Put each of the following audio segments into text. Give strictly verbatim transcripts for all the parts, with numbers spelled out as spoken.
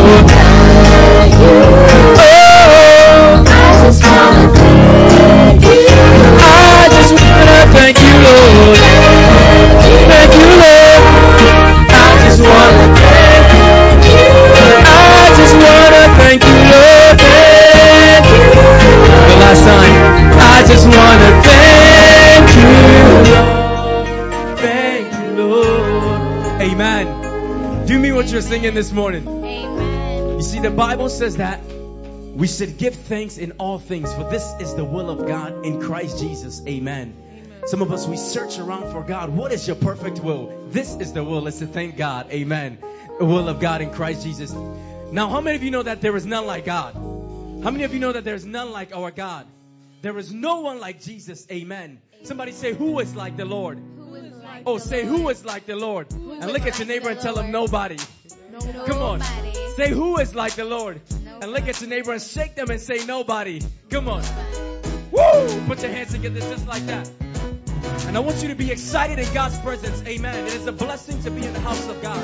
Singing this morning. Amen. You see, the Bible says that we should give thanks in all things, for this is the will of God in Christ Jesus. Amen. Amen. Some of us, we search around for God. What is your perfect will? This is the will. Let's say thank God. Amen. The will of God in Christ Jesus. Now, how many of you know that there is none like God? How many of you know that there is none like our God? There is no one like Jesus. Amen. Amen. Somebody say, who is like the Lord? Who is like oh, the say, Lord? who is like the Lord? Who And look at your neighbor and tell him nobody. Nobody. Come on. Say, who is like the Lord? Nobody. And look at your neighbor and shake them and say, nobody. Come on. Woo! Put your hands together just like that. And I want you to be excited in God's presence. Amen. It is a blessing to be in the house of God.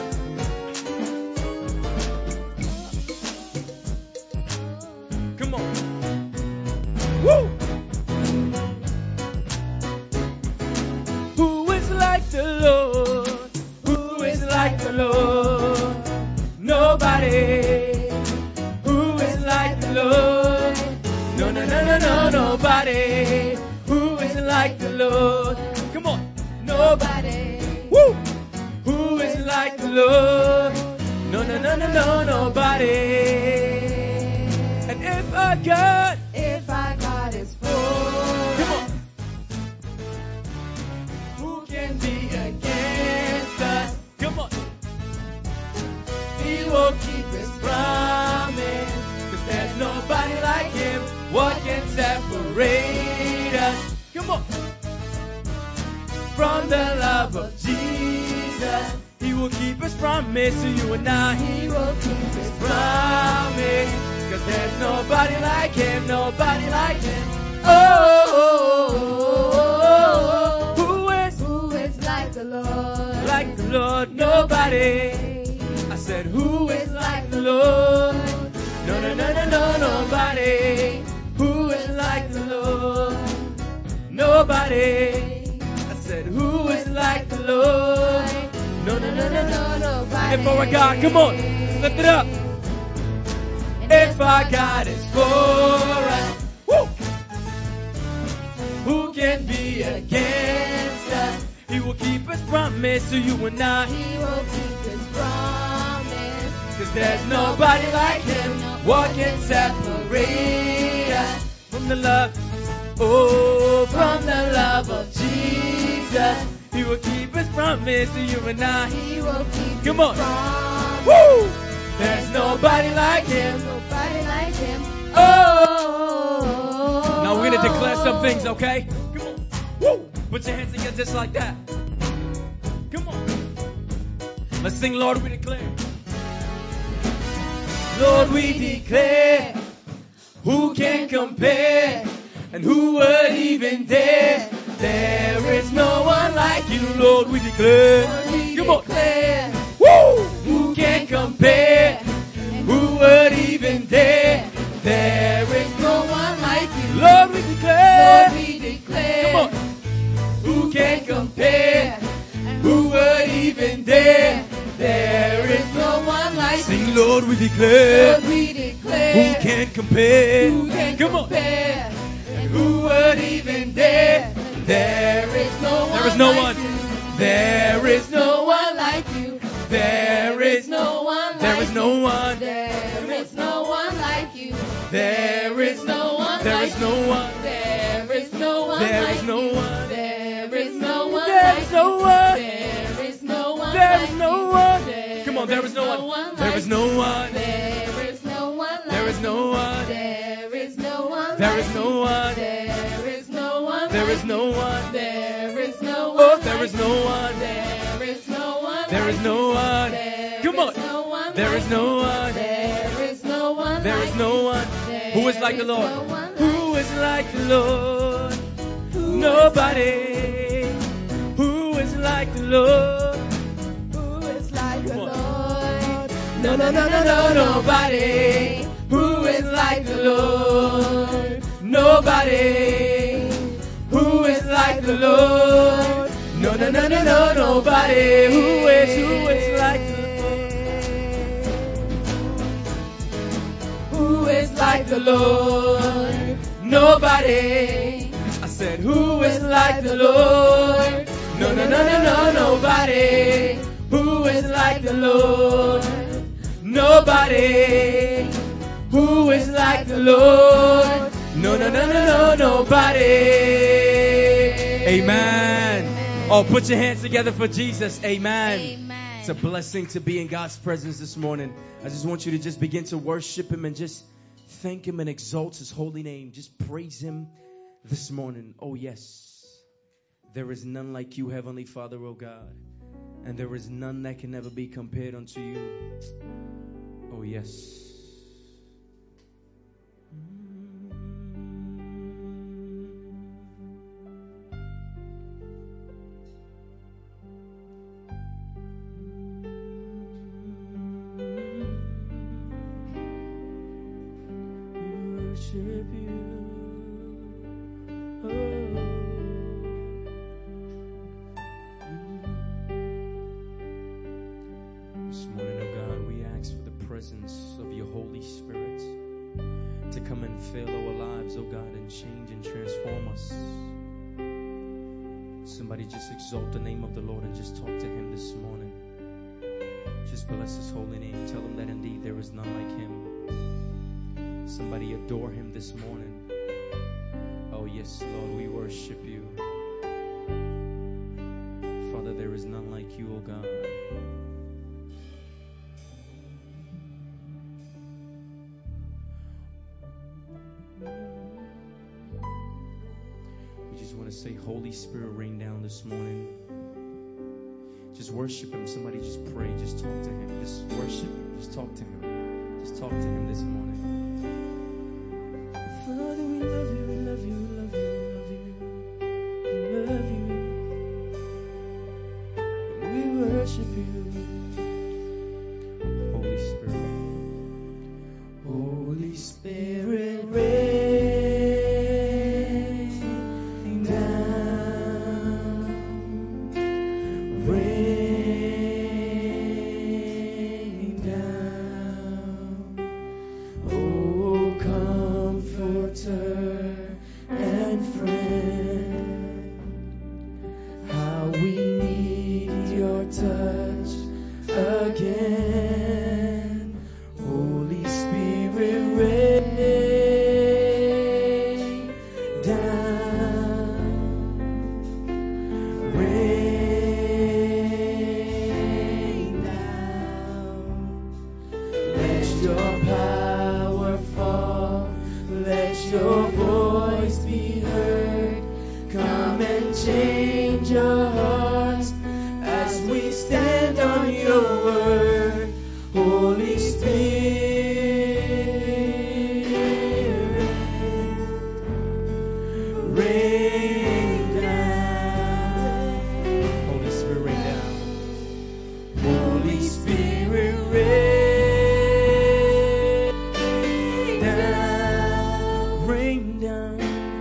Come on. Woo! Who is like the Lord? Who is like the Lord? Nobody. Who is like the Lord? No, no, no, no, no, nobody. Who is like the Lord? Come on. Nobody. Woo! Who is like the Lord? No, no, no, no, no, nobody. And if our God, if our God is for come on. us, Who can be against us? Come on. He will keep his promise, 'cause there's nobody like him. What can separate us? Come on. From the love of Jesus, he will keep his promise to you and I. He will keep his promise, 'cause there's nobody like him, nobody like him. Oh, oh, oh, oh, oh. Who is, who is like the Lord? like the Lord? Nobody. I said, who is like the Lord? No, no, no, no, no, nobody. Who is like the Lord? Nobody. I said, who is like the Lord? No, no, no, no, no, nobody. If our God, come on, lift it up. If our God is for us, woo! Who can be against us? He will keep his promise to you and I. He will keep his promise. 'Cause there's nobody like him. What can separate us from the love? Oh, from the love of Jesus. He will keep his promise to you and I. He will keep Come his on. promise. Woo! There's nobody like him. Nobody like him. Oh! Now we're going to declare some things, okay? Come on. Woo! Put your hands together just like that. Come on. Let's sing, Lord, we declare. Lord, we declare. Who can compare? And who would even dare? There is no one like you, Lord, we declare. Lord, we Come on. declare. Woo! Who can compare? Who would even dare? There is No one like you. Lord, we declare. Lord, we declare. Come on. Who can compare? Who would even dare? There is No one like you. Sing, Lord, we declare. Lord, we declare. Who can compare? Who can Come compare? on. Who would even dare? There is no one. There is no like one. you. There is No one like you. There is no one. There like is no you. one. There is no one like you. There is no one. There like is no you. one. There is no one. There like is no you. one. There is no one. There like is no you. one. There is no one. There like is no you. one. There Come on, there is no one. There like is no you. one. There is no one. There like is no you. one. There is no one. There like is no you. one. There is no one. There like is no you. one. There is no one. Oh, there like is no you. one. There is no one. There is like no you. one. There Come on. is no one. There is like no you. one. There is no one. There like is no you. one. There Who is like the is Lord? no one like Who is like the Lord? Nobody. Who is like the Lord? Who is like the Come on. Lord? No, no, no, no, no, nobody who is like the Lord. Nobody who is like the Lord. No, no, no, no, no, nobody who is, who is like the Lord. Who is like the Lord? Nobody. I said, who is like the Lord? No, no, no, no, no, nobody. Who is like the Lord? Nobody. Who is like the Lord? No, no, no, no, no, nobody. Amen. Oh, put your hands together for Jesus. Amen. Amen. It's a blessing to be in God's presence this morning. I just want you to just begin to worship Him and just thank Him and exalt His holy name. Just praise Him this morning. Oh, yes. There is none like you, Heavenly Father, oh God. And there is none that can ever be compared unto you. Oh, yes. Worship you. Oh. This morning, oh God, we ask for the presence of your Holy Spirit to come and fill our lives, oh God, and change and transform us. Somebody just exalt the name of the Lord and just talk to Him this morning. Just bless His holy name. Tell Him that indeed there is none like Him. Somebody adore Him this morning. Oh yes, Lord, we worship you. Father, there is none like you, oh God. We just want to say, Holy Spirit, rain down this morning. Just worship Him. Somebody just pray. Just talk to Him. Just worship Him. Just talk to Him. Just talk to Him this morning. Father, we love you, we love you, we love you, we love you, we love you. We worship you. Holy Spirit. Holy Spirit, rain down. Rain down. Oh, Comforter and friend, how we need your touch again. Holy Spirit, rain down, rain down. Let your power fall. Let your voice be heard. Come and change our hearts as we stand on your word. Holy Spirit, rain down. Holy Spirit, rain down. Holy Spirit, rain down. Rain down.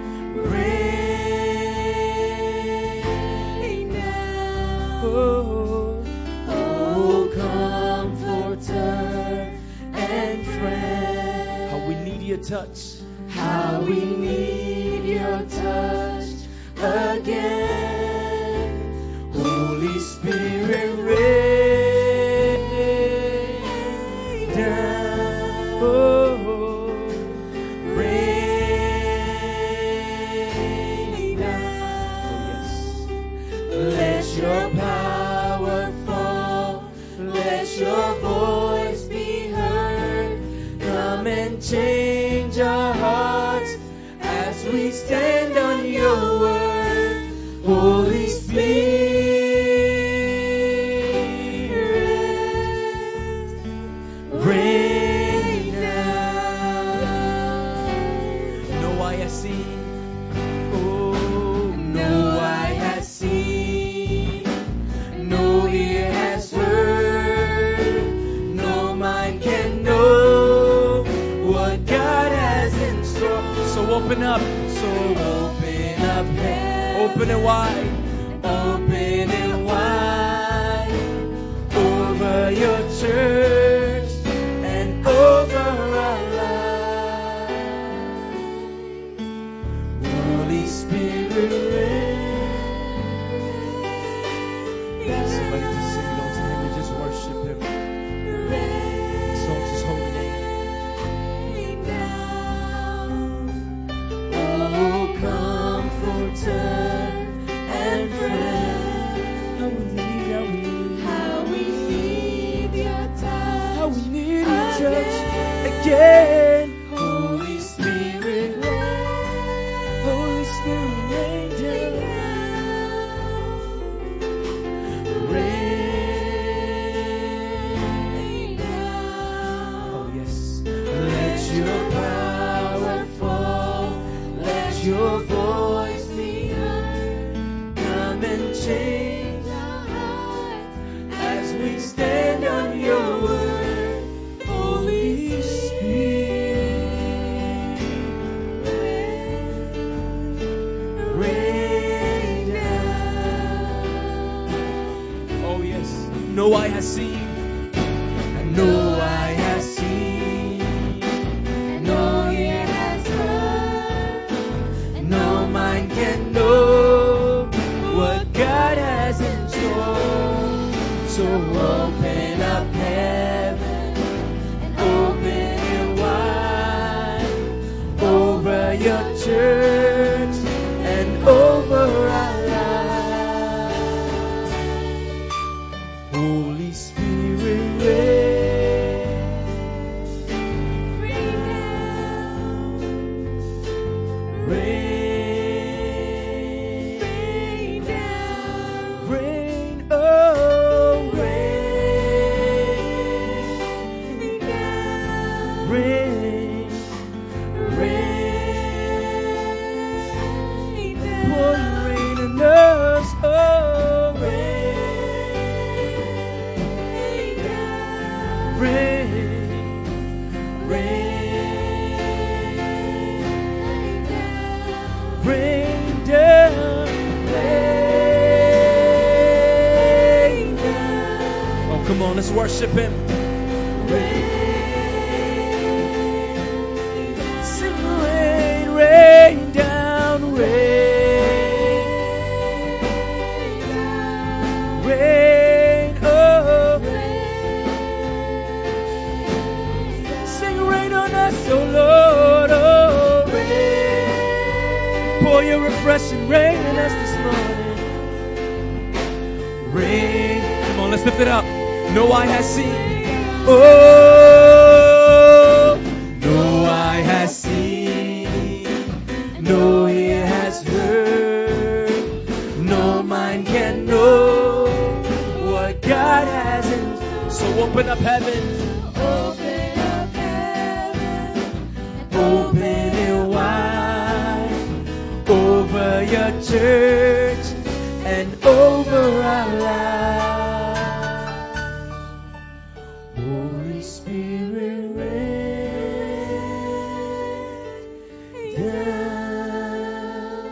Rain down. Oh, oh, Comforter and friend. How we need your touch. How we need your touch again. Holy Spirit, rain down. Oh, rain down. Oh, yes. Let your power fall. Let your voice be heard. Come and change our hearts as we stand on your word. Holy Spirit, rain down. mind can know what God has in store. So open up, So open up heaven, open it wide, open it wide over your church and over our lives. Holy Spirit, reign. Somebody just sing those names and just worship Him. Exalt His holy name. Oh, comforter and friend, How we need, how we need, how we need your touch, how we need your touch again. again. Holy Spirit, reign. Holy Spirit, rain down. Rain down. Oh yes. Let your power fall. Let your voice be heard. Come and change our hearts as we stand on your word. Holy Spirit, rain down. Oh yes. No eye has seen. No eye has seen, no ear has heard, no mind can know what God has in store. So open up heaven and open it wide over your church and over our lives. Holy Spirit, reign. Rain down, Rain, oh, rain down, rain, rain down, pour your rain on us, oh, rain down, rain, rain rain down, down. rain down. Oh, come on, let's worship Him. Sing rain, rain down, rain, rain, oh, sing rain on us, oh Lord, oh, rain, pour your refreshing rain on us this morning. Rain, come on, let's lift it up. No eye has seen. Oh, no eye has seen, no ear has heard, no mind can know what God has in. So open up heaven, Open up heaven, open it wide over your church and over our lives. Holy Spirit, rain down,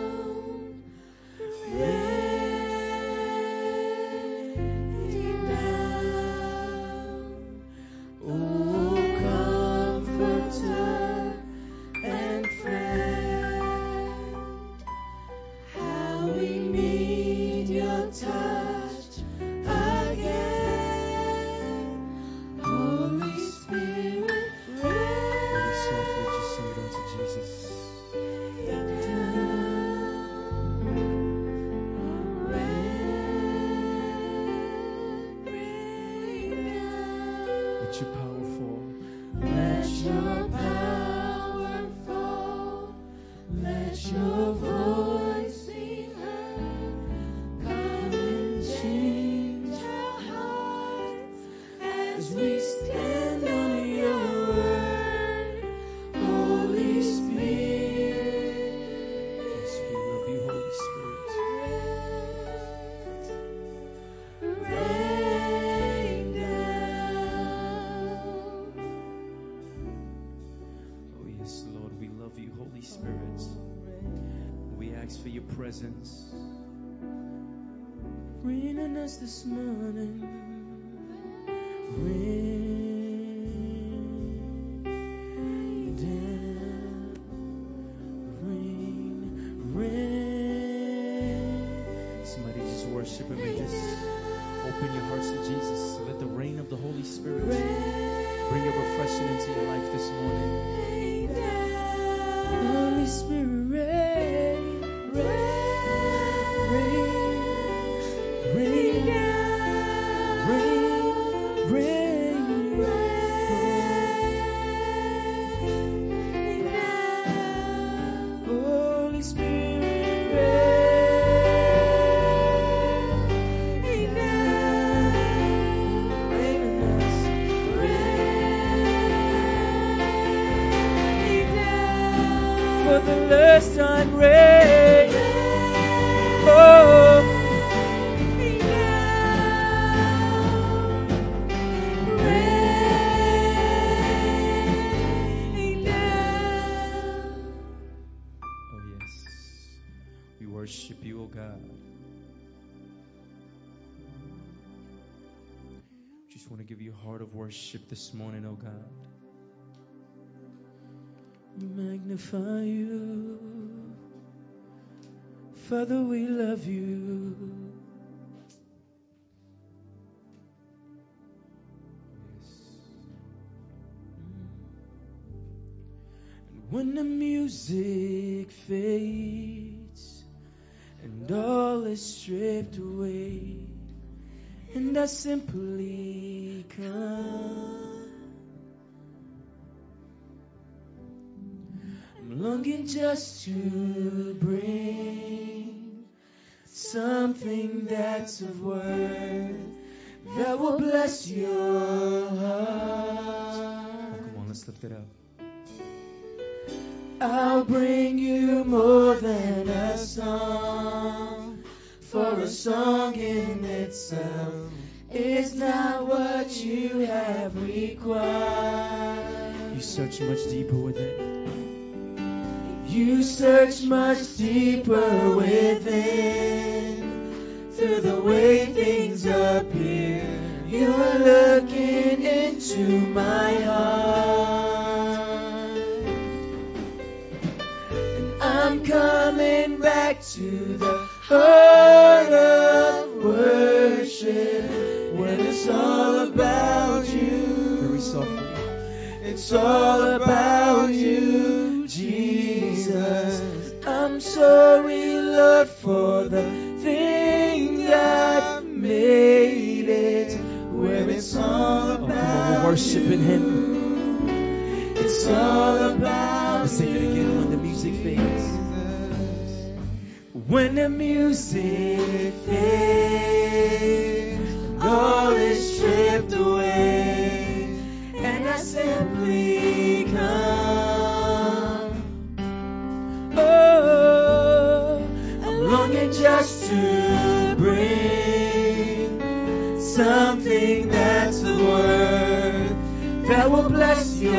rain down. Oh, comforter and friend, how we thanks for your presence. Rain on us this morning. Rain down. Rain, rain. Somebody just worship Him and just open your hearts to Jesus. Let the rain of the Holy Spirit bring a refreshing into your life this morning. Holy Spirit, rain, rain, rain, rain, rain, rain, rain. Holy Spirit, rain, rain on us, rain for the last time, rain. Oh, rain, oh yes, we worship you, oh God. Just want to give you a heart of worship this morning, oh God. We magnify you. Father, we love you. Yes. And when the music fades and all is stripped away, and I simply come, I'm longing just to bring something that's of worth that will bless your heart. Oh, come on, let's lift it up. I'll bring you more than a song, for a song in itself is not what you have required. You search much deeper with it. You search much deeper within. Through the way things appear, you are looking into my heart. And I'm coming back to the heart of worship, when it's all about you. Very softly. It's all about you, Jesus. I'm sorry, Lord, for the thing that made it, where it's all about. Oh, come on, we're worshiping Him. It's all about. Let's sing it again. When the music fades. When the music fades, all is stripped away, and I simply come. Oh, I'm longing just to bring something that's the word that will bless your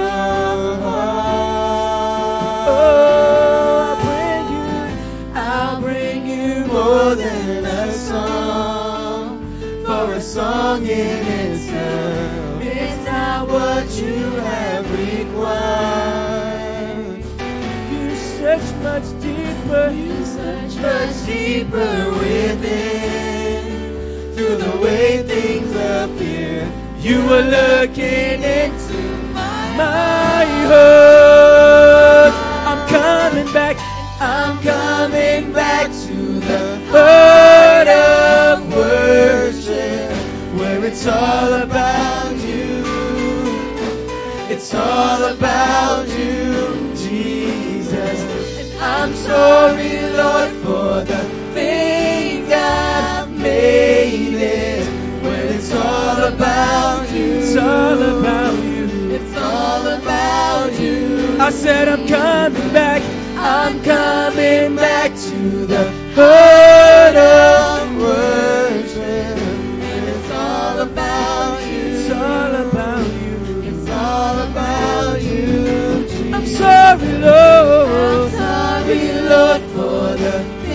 heart. Oh, I'll bring you, I'll bring you more than a song, for a song in itself is not what you have required. You search much deeper, you search much deeper within. Through the way things appear, you were looking into my heart. I'm coming back, I'm coming back to the heart of worship, where it's all about you. It's all about you, Jesus. And I'm sorry, Lord, for the thing that made it, when it's all about you. It's all about you. It's all about you. I said I'm coming back, I'm coming back to the heart of worship. And it's all about you. It's all about you. It's all about you, Jesus. I'm sorry, Lord. I'm sorry, Lord, for the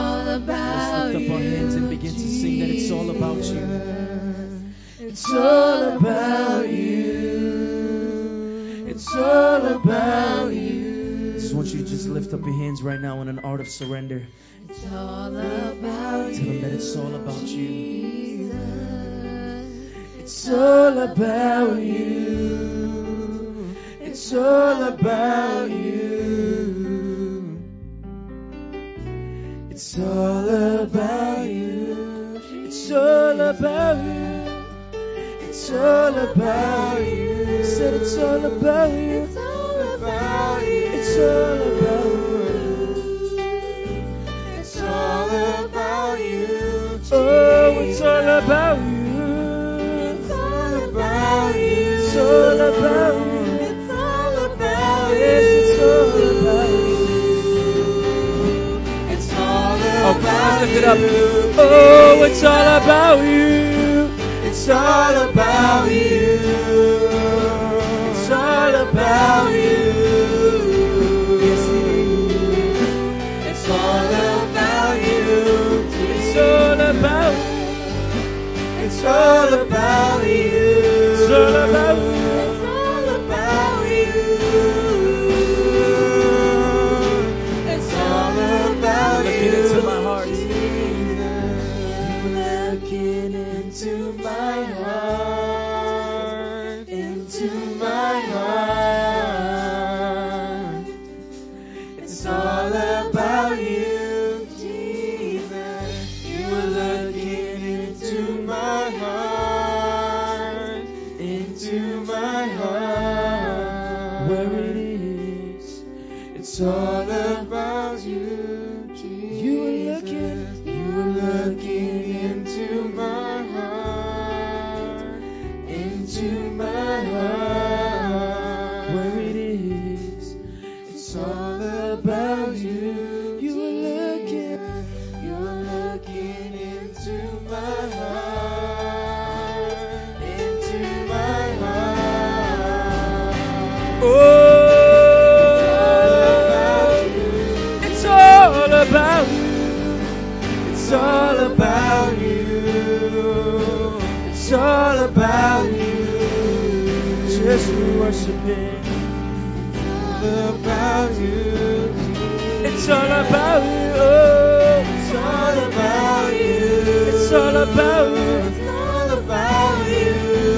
all about Let's lift up our hands and begin to sing that it's all about you. It's all about you. It's all about you. I just want you to just lift up your hands right now in an art of surrender. It's all about you. Tell them that it's all about you. It's all about you. It's all about you. It's all about you. It's all about you. It's all about you. Said it's all about you. It's all about you. It's all about you. It's all about you. Oh, it's all about you. It's all about you. It's all about you. It's all about you. Yes, it's all about you. It's all about you. Oh, lift it up. Oh, it's all about you. It's all about you. It's all about you. Yes, it is. It's all about you. It's all about you. It's all about you. It's all about you. It's all about you. It's all about you. Looking into my heart. Looking into my heart, into my heart. It's all about you, Jesus. You are looking into my heart, into my heart. Where it is, it's all about you, Jesus. You are looking, you are looking into my heart, into my heart. Where it is, it's all about you. You are looking, you are looking into my heart, into my heart. Oh, it's all about you. It's all about you. It's all about you. Just worship Him. It's all about you. It's all about you. Oh, it's all about you. It's all about you. It's all about you.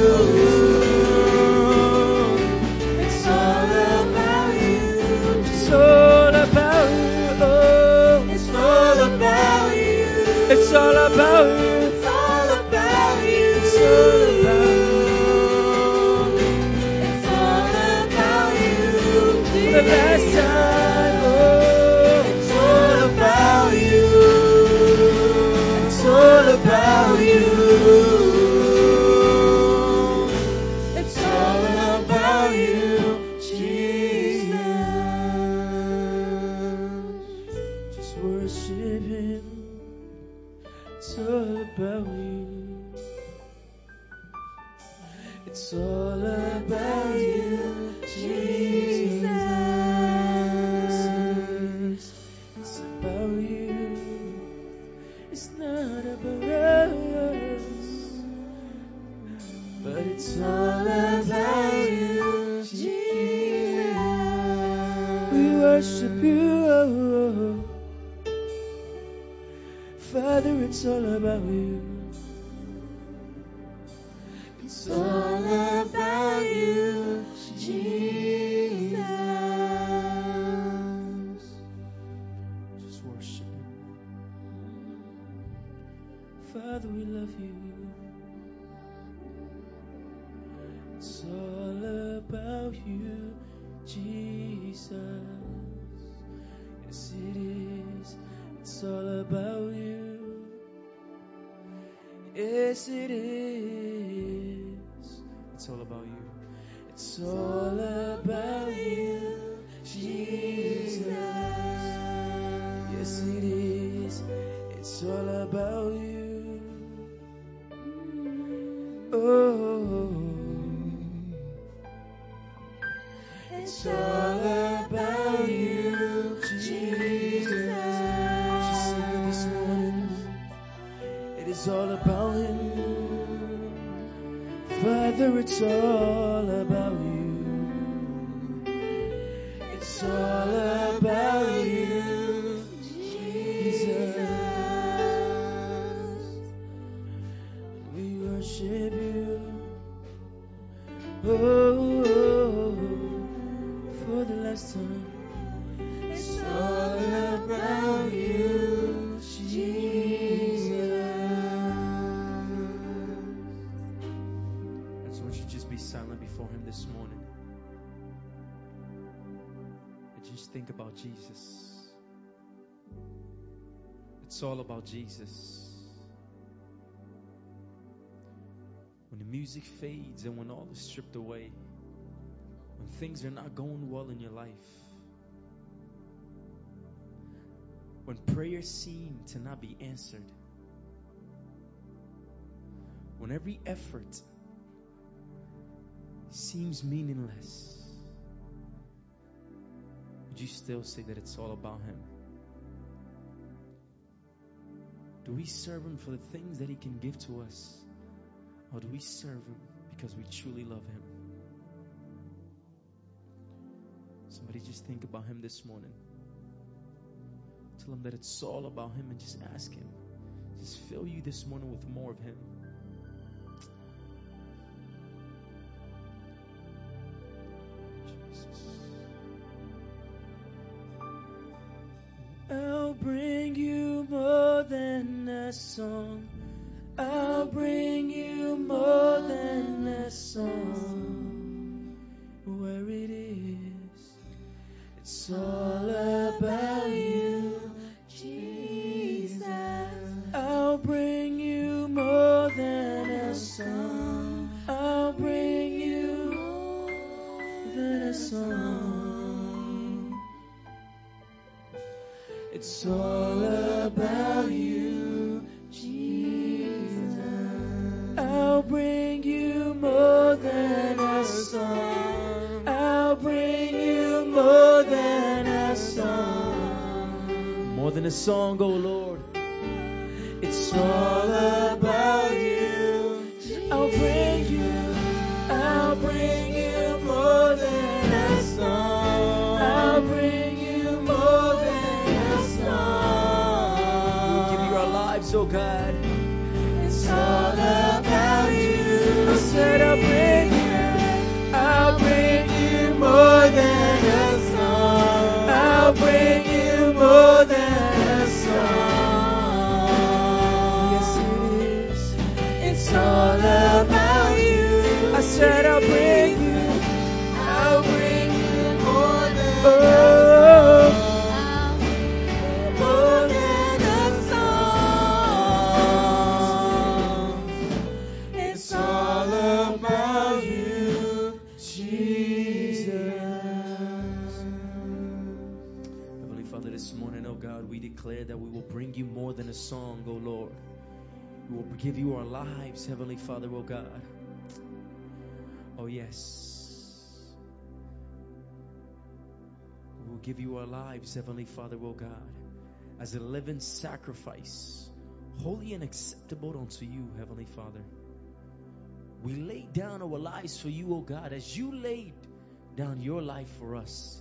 It's all about you. It's all about you. Oh, it's all about you. It's all about you. It's all about you. It's all about you. It's all about you. For the last time, oh, it's all about you. It's all about you. It's all about you, Jesus. Just worship Him. It's all about you. It's all about you, Jesus. It's about you. It's not about us, but it's all about you, Jesus. We worship you. Father, it's all about you. It's all about you, Jesus. Just worship Him. Father, we love you. It's all about you, Jesus. Yes, it is. It's all about you. Yes, it is. It's all about you. It's all about you, Jesus. Yes, it is. It's all about you. Oh, it's all about you, Jesus. Just sing this It's all about Him. Father, it's all about You. It's all about You, Jesus. We worship You. Oh, oh, oh, for the last time. It's all about You, Jesus. And so won't you just be silent before Him this morning? And just think about Jesus. It's all about Jesus. When the music fades and when all is stripped away, when things are not going well in your life, when prayers seem to not be answered, when every effort seems meaningless, would you still say that it's all about Him? Do we serve Him for the things that He can give to us? Or do we serve Him because we truly love Him? Somebody just think about Him this morning. Tell Him that it's all about Him and just ask Him. Just fill you this morning with more of Him. Jesus. I'll bring You more than a song. I'll bring You more than a song. Where it is, it's all about You, Jesus. I'll bring You more than a song. I'll bring You more than a song. It's all about You, Jesus. I'll bring You more than a song. I'll bring You more than a song. More than a song, oh Lord. It's all about You. I'll bring You. I'll bring You more than a song. I'll bring You more than a song. We'll give You our lives, oh God. It's all about You. I said I'll bring You. I'll bring You more than a song. I'll bring You more than a song. Yes, it is. It's all about You. I said I'll bring You. I'll bring You more than oh. more than a song. It's all about You, Jesus. Heavenly Father, this morning, oh God, we declare that we will bring You more than a song, oh Lord. We will give You our lives, Heavenly Father, oh God. Oh yes. We will give You our lives, Heavenly Father, oh God, as a living sacrifice, holy and acceptable unto You, Heavenly Father. We lay down our lives for You, oh God, as You laid down Your life for us.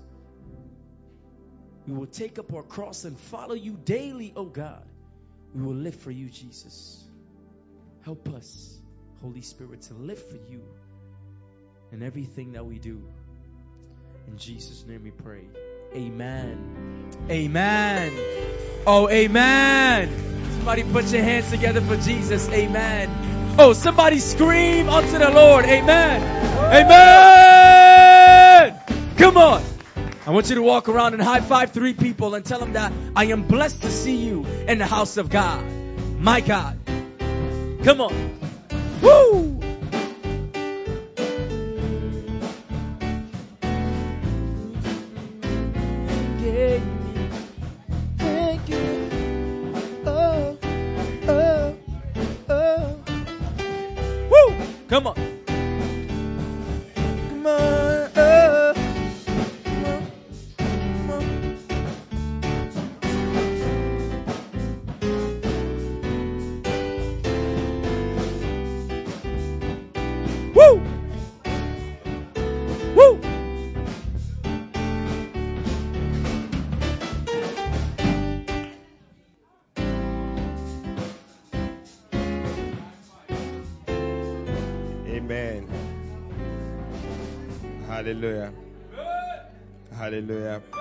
We will take up our cross and follow You daily, oh God. We will live for You, Jesus. Help us, Holy Spirit, to live for You in everything that we do. In Jesus' name we pray. Amen. Amen. Oh, amen. Somebody put your hands together for Jesus. Amen. Oh, somebody scream unto the Lord. Amen. Amen. Come on. I want you to walk around and high five three people and tell them that I am blessed to see you in the house of God. My God. Come on. Woo. Thank you. Oh, oh, oh. Woo. Come on. Come on. Oh. Come on. Amen. Hallelujah. Hallelujah.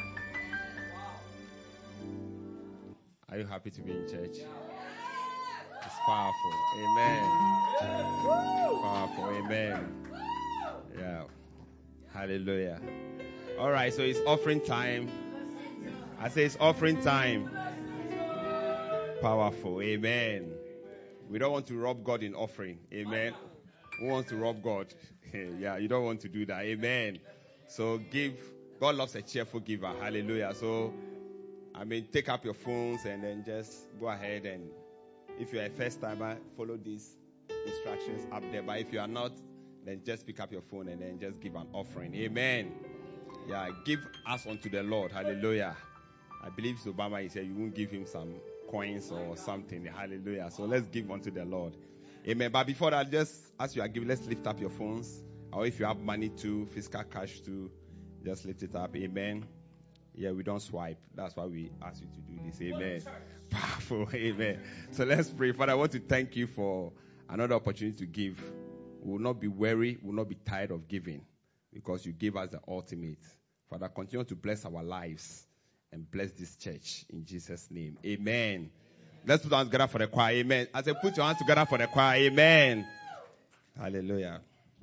Are you happy to be in church? It's powerful. Amen. Powerful. Amen. Yeah. Hallelujah. All right, so it's offering time. I say it's offering time. Powerful. Amen. We don't want to rob God in offering. Amen. Who wants to rob God? Yeah, you don't want to do that. Amen. So give. God loves a cheerful giver. Hallelujah. So, I mean, take up your phones and then just go ahead, and if you're a first timer, follow these instructions up there. But if you are not, then just pick up your phone and then just give an offering. Amen. Yeah, give us unto the Lord. Hallelujah. I believe Obama, he said you won't give him some coins or something. Hallelujah. So let's give unto the Lord. Amen. But before that, just as you are giving, let's lift up your phones. Or if you have money too, physical cash too, just lift it up. Amen. Yeah, we don't swipe. That's why we ask you to do this. Amen. Powerful. Amen. So let's pray. Father, I want to thank you for another opportunity to give. We will not be weary. We will not be tired of giving, because you gave us the ultimate. Father, continue to bless our lives and bless this church in Jesus' name. Amen. Let's put our hands together for the choir. Amen. I say, put your hands together for the choir. Amen. Hallelujah.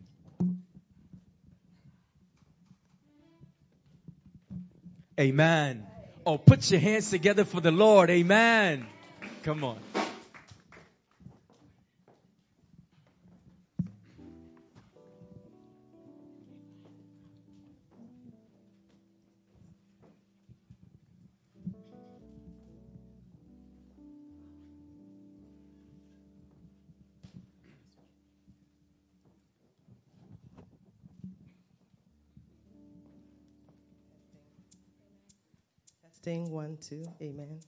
Amen. Oh, put your hands together for the Lord. Amen. Come on. Testing one, two. Amen.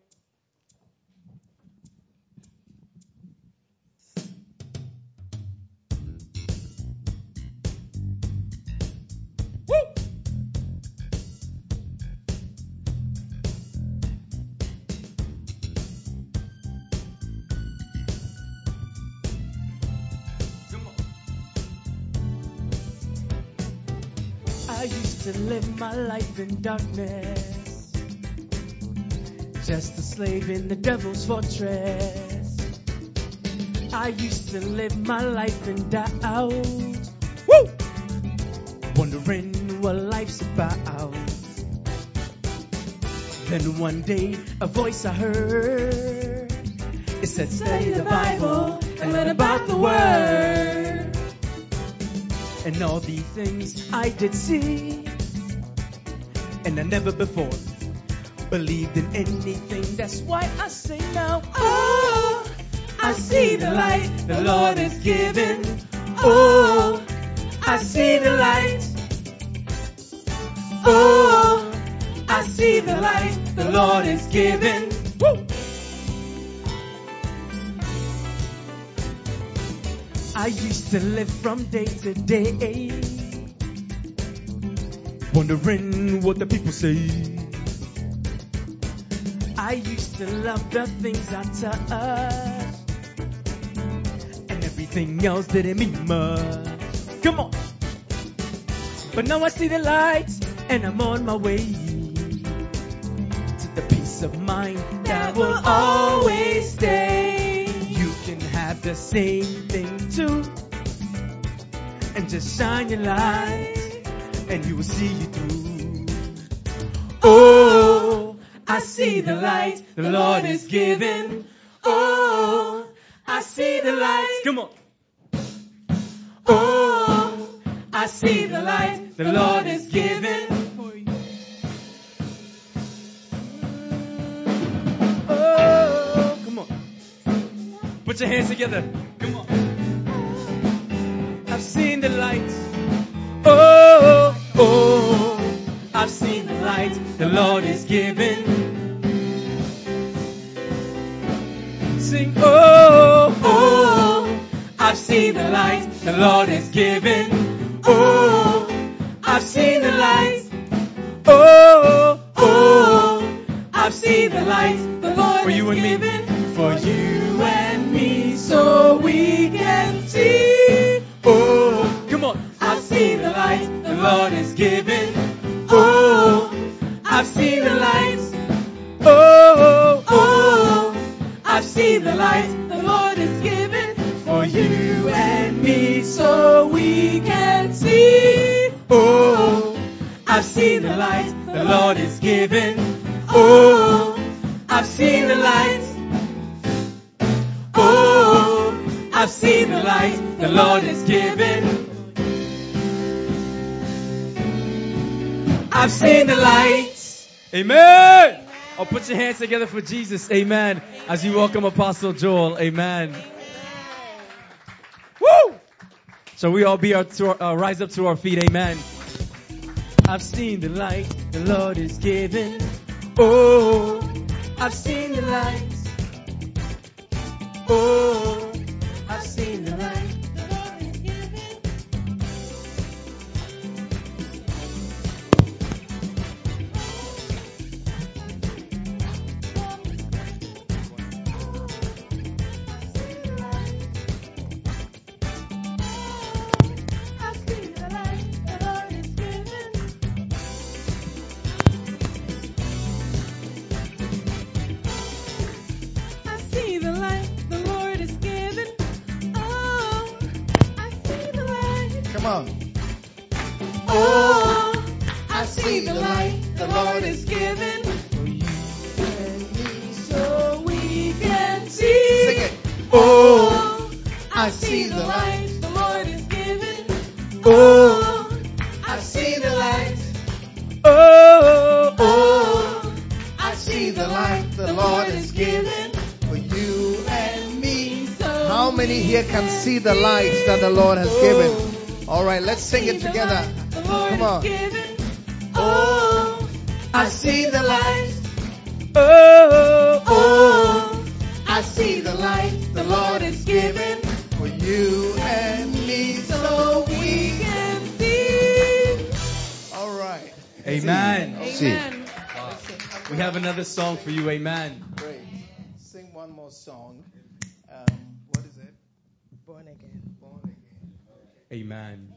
I used to live my life in darkness, just a slave in the devil's fortress. I used to live my life in doubt, woo! Wondering what life's about. Then one day a voice I heard, it said, study the Bible and learn about the Word. And all the things I did see, and I never before believed in anything. That's why I sing now. Oh, I see the light the Lord is giving. Oh, I see the light. Oh, I see the light the Lord is giving. Woo! I used to live from day to day, wondering what the people say. I used to love the things I touched, and everything else didn't mean much. Come on. But now I see the light, and I'm on my way to the peace of mind that will always stay. You can have the same thing too, and just shine your light, and you will see you through. Oh, I see the light the Lord is giving. Oh, I see the light. Come on. Oh, I see the light the Lord is giving. Oh, come on. Put your hands together. Come on. I've seen the light. Oh, oh, I've seen the light the Lord is giving. Sing, oh, oh, I've seen the light the Lord is giving. Oh, I've seen the light. Oh, oh, I've seen the light the Lord for you and me, for you and me, so we can see. Lord is giving. Oh, I've seen the lights. Oh, oh, I've seen the lights the Lord is giving for you and me so we can see. Oh, I've seen the lights the Lord is giving. Oh, I've seen the lights. Oh, I've seen the light the Lord is giving. I've seen the lights. Amen. Oh, put your hands together for Jesus. Amen. As you welcome Apostle Joel. Amen. Woo! Shall we all be our, to our, uh, rise up to our feet? Amen. I've seen the light the Lord is giving. Oh, I've seen the lights. Oh, I've seen the light the Lord is giving. I've seen the light the Lord is giving. I see the light the Lord is giving. Oh, I see the light. Come on. Oh, I see the light the Lord is giving. For you and me. So we can see. Sing it. Oh, I see the light. the Lord is giving. Oh, I see the light. oh, Oh, I see the light the Lord is giving for you and me. How many here can see the light that the Lord has given? All right, let's sing it together. Come on. Oh, I see the light. oh, Oh, I see the light the Lord is giving for you and me so we can see. All right. Amen. See. We have another song for you. Amen. Great. Sing one more song. Um, what is it? Born again. Born again. Amen.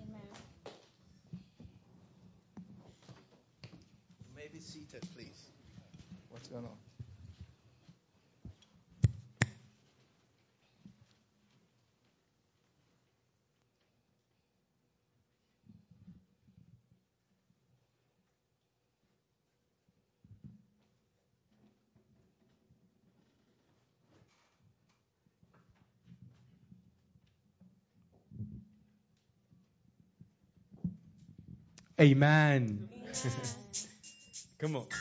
You may be seated, please. What's going on? Amen. Come on.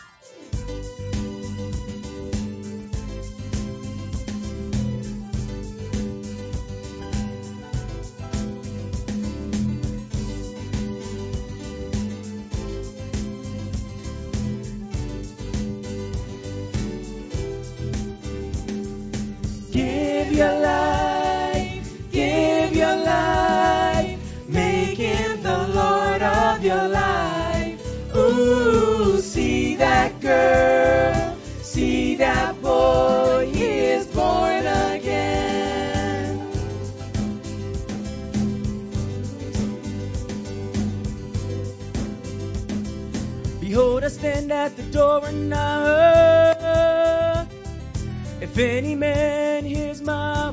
Give your life, give your life, make him the Lord of your life. Ooh, see that girl, see that boy, he is born again. Behold, I stand at the door and knock. If any man hears my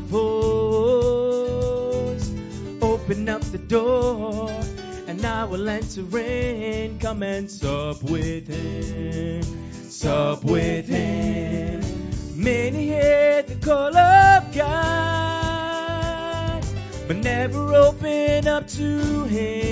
voice, open up the door, and I will enter in. Come and sup with him, sup with him. Many hear the call of God, but never open up to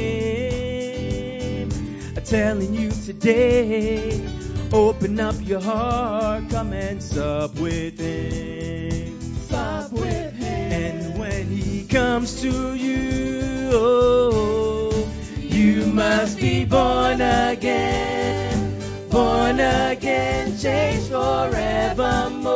him. I'm telling you today, open up your heart, come and sup with him. Sup with him. And when he comes to you, oh, you must be born again. Born again, changed forevermore.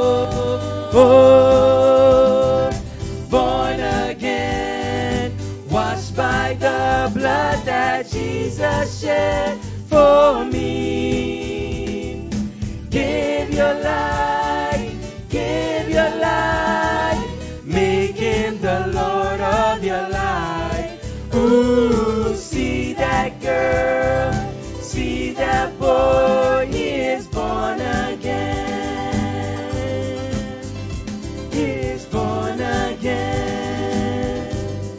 Oh, born again, washed by the blood that Jesus shed for me. Give your life, give your life, make him the Lord of your life. Ooh, see that girl. He is born again.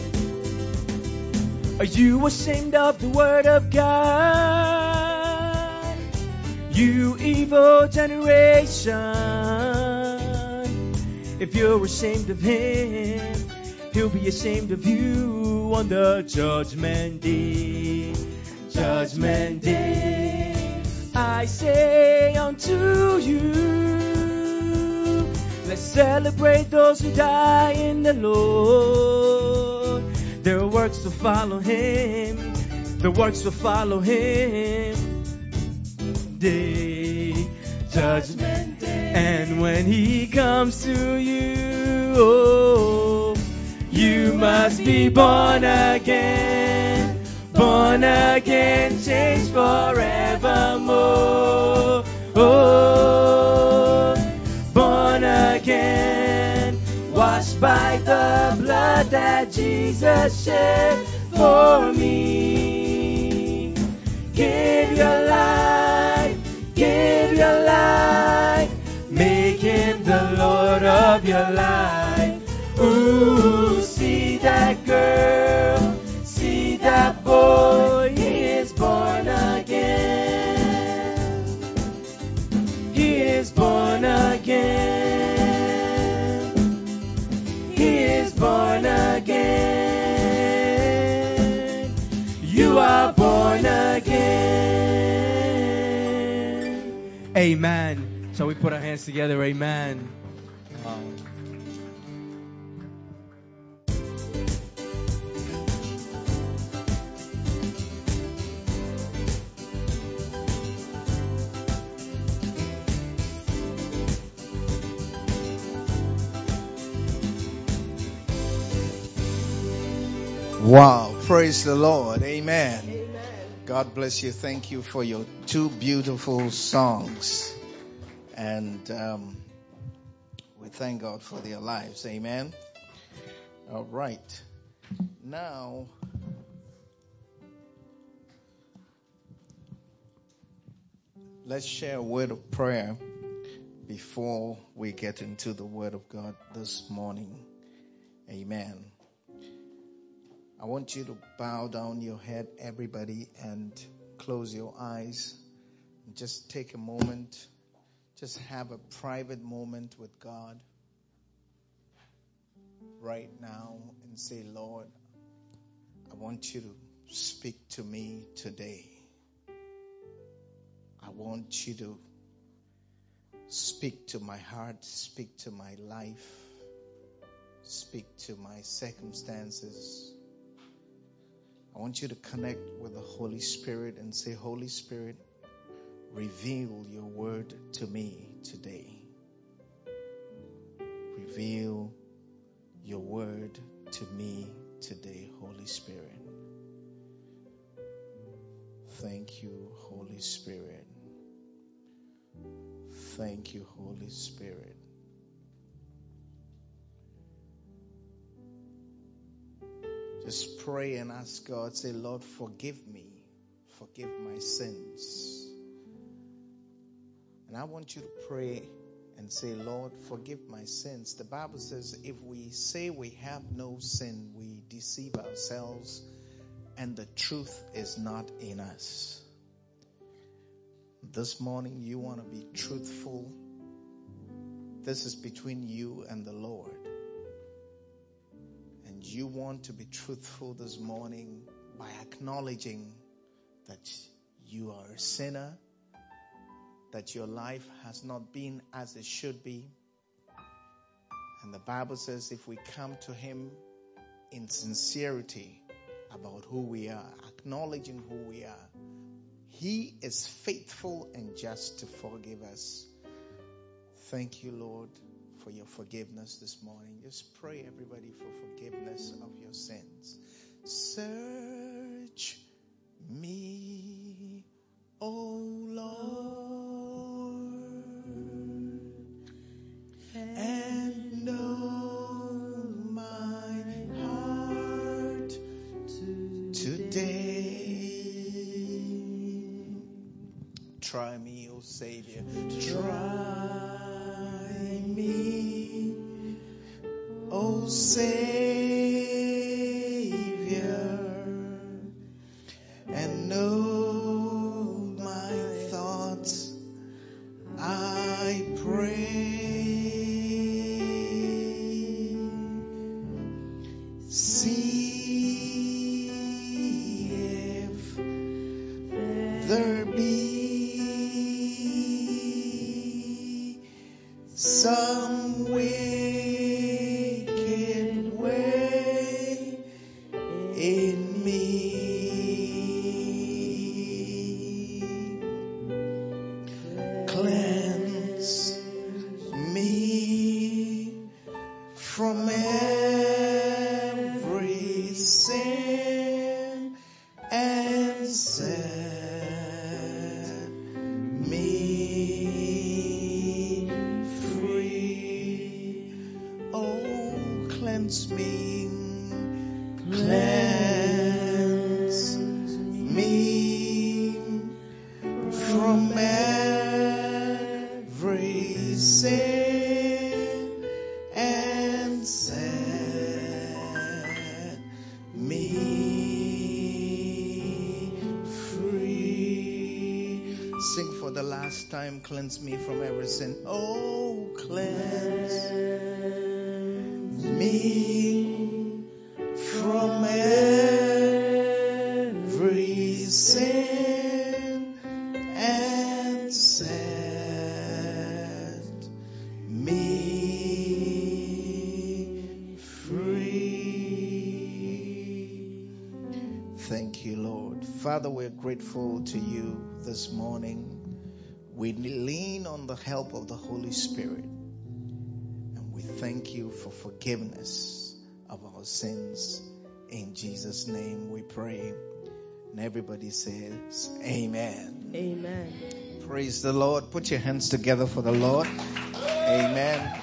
Are you ashamed of the word of God? You evil generation. If you're ashamed of Him, He'll be ashamed of you on the judgment day. Judgment day. I say unto you, let's celebrate those who die in the Lord. Their works will follow Him. The works will follow Him. Day, judgment day. And when He comes to you, oh, you must be born again. Born again, changed forevermore. Oh, born again, washed by the blood that Jesus shed for me. Give your life, give your life, make Him the Lord of your life. Ooh, see that girl, see that boy, he is born again. He is born again. He is born again. You are born again. Amen. Shall we put our hands together? Amen. Um, Wow, praise the Lord. Amen. Amen. God bless you. Thank you for your two beautiful songs. And um, we thank God for their lives. Amen. All right. Now, let's share a word of prayer before we get into the word of God this morning. Amen. I want you to bow down your head, everybody, and close your eyes. Just take a moment. Just have a private moment with God right now and say, Lord, I want you to speak to me today. I want you to speak to my heart, speak to my life, speak to my circumstances. I want you to connect with the Holy Spirit and say, Holy Spirit, reveal your word to me today. Reveal your word to me today, Holy Spirit. Thank you, Holy Spirit. Thank you, Holy Spirit. Just pray and ask God, say, Lord, forgive me. Forgive my sins. And I want you to pray and say, Lord, forgive my sins. The Bible says if we say we have no sin, we deceive ourselves and the truth is not in us. This morning you want to be truthful. This is between you and the Lord. And you want to be truthful this morning by acknowledging that you are a sinner, that your life has not been as it should be. And the Bible says if we come to Him in sincerity about who we are, acknowledging who we are, He is faithful and just to forgive us. Thank you, Lord, for your forgiveness this morning. Just pray, everybody, for forgiveness of your sins. Search me, O Lord, and know my heart today. Try me, O Savior. Try me, Savior, and know my thoughts. I pray, see if there be some wicked way in me. Cleanse me from every sin and set me free. Oh, cleanse me, cleanse me from every sin and set me free. Sing for the last time, cleanse me from every sin. Oh, cleanse me from every sin and set me free. Thank you, Lord. Father, we're grateful to you this morning. We lean on the help of the Holy Spirit. And we thank you for forgiveness of our sins. In Jesus' name we pray. And everybody says, Amen. Amen. Praise the Lord. Put your hands together for the Lord. Amen.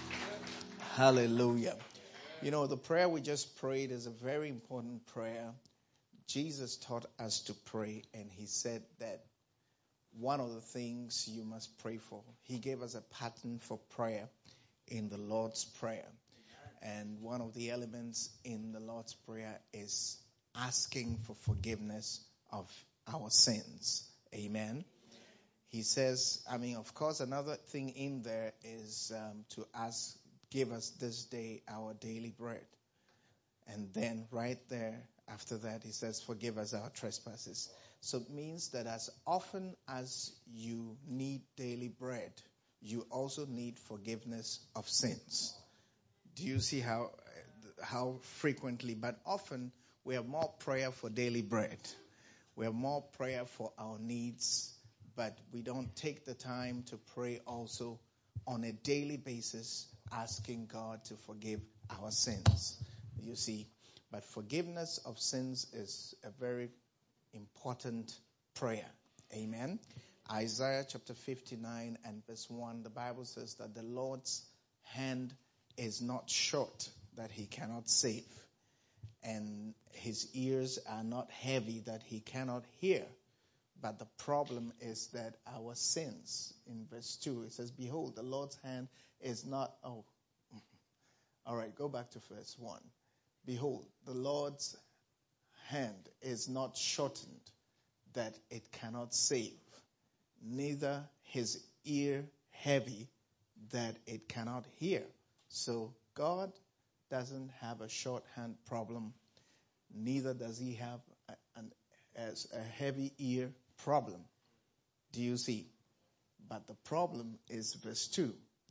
Hallelujah. You know, the prayer we just prayed is a very important prayer. Jesus taught us to pray, and he said that one of the things you must pray for, he gave us a pattern for prayer in the Lord's Prayer. And one of the elements in the Lord's Prayer is asking for forgiveness of our sins. Amen. He says, I mean, of course, another thing in there is um, to ask, give us this day our daily bread. And then right there, after that, he says, forgive us our trespasses. So it means that as often as you need daily bread, you also need forgiveness of sins. Do you see how how frequently, but often we have more prayer for daily bread. We have more prayer for our needs, but we don't take the time to pray also on a daily basis, asking God to forgive our sins. You see, but forgiveness of sins is a very important prayer. Amen. Isaiah chapter fifty-nine and verse one, the Bible says that the Lord's hand is not short that he cannot save, and his ears are not heavy that he cannot hear. But the problem is that our sins, in verse two, it says, behold, the Lord's hand is not, oh, all right, go back to verse one. Behold, the Lord's hand is not shortened that it cannot save, neither his ear heavy that it cannot hear. So God doesn't have a shorthand problem, neither does he have a, an, as a heavy ear problem. Do you see? But the problem is verse two.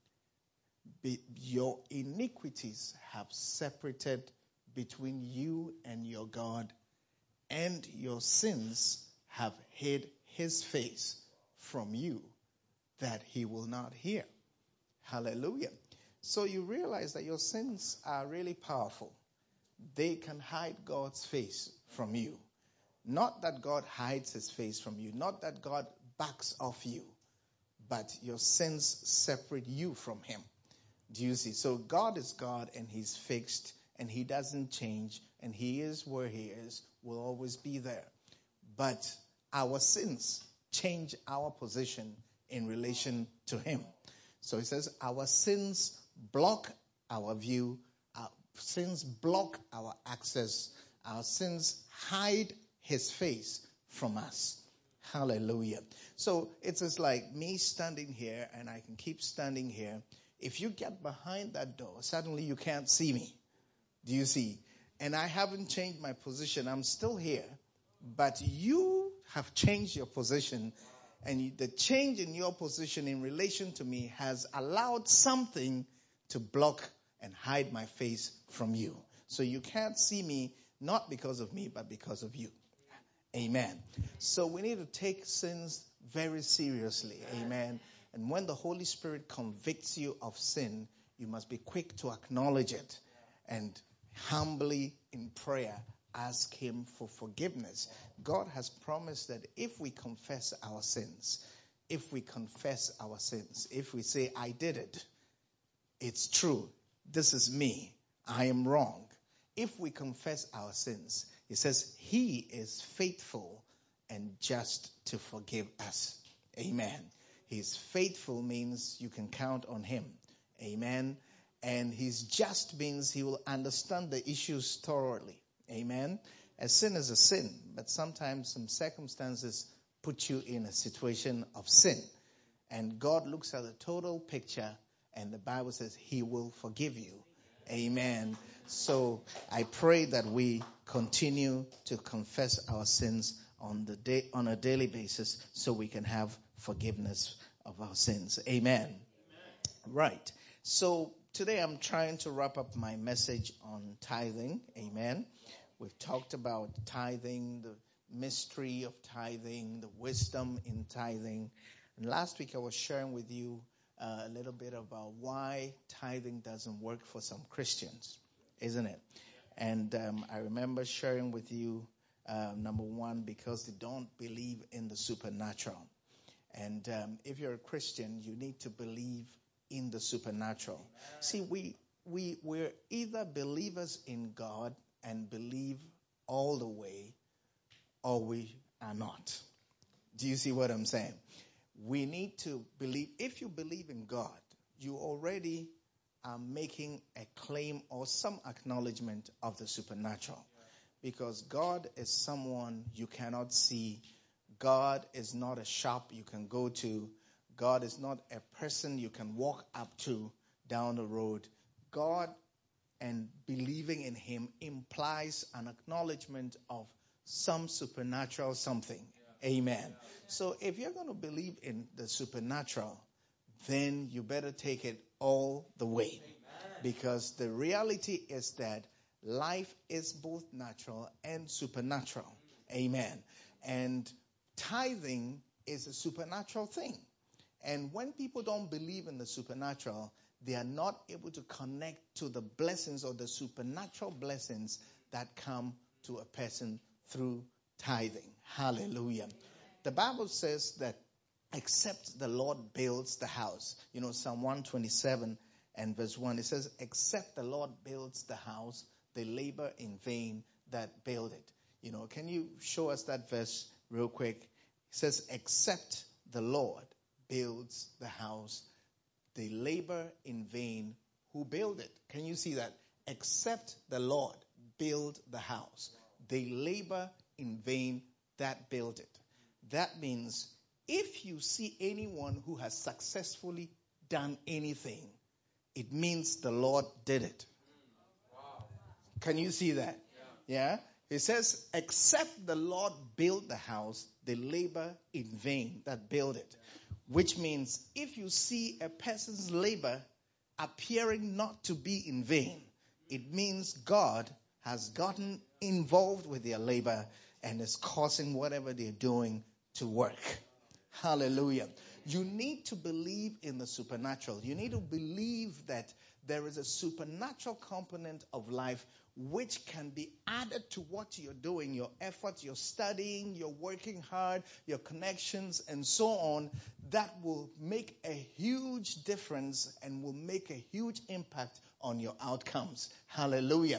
Be, your iniquities have separated between you and your God, and your sins have hid his face from you, that he will not hear. Hallelujah. So you realize that your sins are really powerful. They can hide God's face from you. Not that God hides his face from you, not that God backs off you, but your sins separate you from him. Do you see? So God is God, and he's fixed, and he doesn't change, and he is where he is, will always be there. But our sins change our position in relation to him. So he says our sins block our view, uh, sins block our access. Our sins hide his face from us. Hallelujah. So it's just like me standing here, and I can keep standing here. If you get behind that door, suddenly you can't see me. Do you see? And I haven't changed my position. I'm still here. But you have changed your position. And the change in your position in relation to me has allowed something to block and hide my face from you. So you can't see me, not because of me, but because of you. Amen. So we need to take sins very seriously. Amen. And when the Holy Spirit convicts you of sin, you must be quick to acknowledge it and humbly in prayer ask him for forgiveness. God has promised that if we confess our sins, if we confess our sins, if we say, I did it, it's true, this is me, I am wrong. If we confess our sins, he says he is faithful and just to forgive us. Amen. He's faithful means you can count on him. Amen. And he's just means he will understand the issues thoroughly. Amen. A sin is a sin, but sometimes some circumstances put you in a situation of sin. And God looks at the total picture, and the Bible says he will forgive you. Amen. So I pray that we continue to confess our sins on the day, on a daily basis, so we can have forgiveness of our sins. Amen. Amen. Right. So today I'm trying to wrap up my message on tithing. Amen. We've talked about tithing, the mystery of tithing, the wisdom in tithing. And last week I was sharing with you uh, a little bit about why tithing doesn't work for some Christians, isn't it? And um, I remember sharing with you, uh, number one, because they don't believe in the supernatural. And um, if you're a Christian, you need to believe in the supernatural. See, we, we, we're either believers in God and believe all the way, or we are not. Do you see what I'm saying? We need to believe. If you believe in God, you already are making a claim or some acknowledgement of the supernatural. Because God is someone you cannot see. God is not a shop you can go to. God is not a person you can walk up to down the road. God and believing in him implies an acknowledgement of some supernatural something. Yeah. Amen. Yeah. So if you're going to believe in the supernatural, then you better take it all the way. Amen. Because the reality is that life is both natural and supernatural. Amen. And tithing is a supernatural thing. And when people don't believe in the supernatural, they are not able to connect to the blessings or the supernatural blessings that come to a person through tithing. Hallelujah. The Bible says that except the Lord builds the house. You know, Psalm one twenty-seven and verse one, it says, except the Lord builds the house, they labor in vain that build it. You know, can you show us that verse real quick? It says, except the Lord builds the house, they labor in vain who build it. Can you see that? Except the Lord build the house, they labor in vain that build it. That means if you see anyone who has successfully done anything, it means the Lord did it. Wow. Can you see that? Yeah. yeah? It says, except the Lord build the house, they labor in vain that build it. Which means if you see a person's labor appearing not to be in vain, it means God has gotten involved with their labor and is causing whatever they're doing to work. Hallelujah. You need to believe in the supernatural. You need to believe that there is a supernatural component of life which can be added to what you're doing, your efforts, your studying, your working hard, your connections, and so on, that will make a huge difference and will make a huge impact on your outcomes. Hallelujah.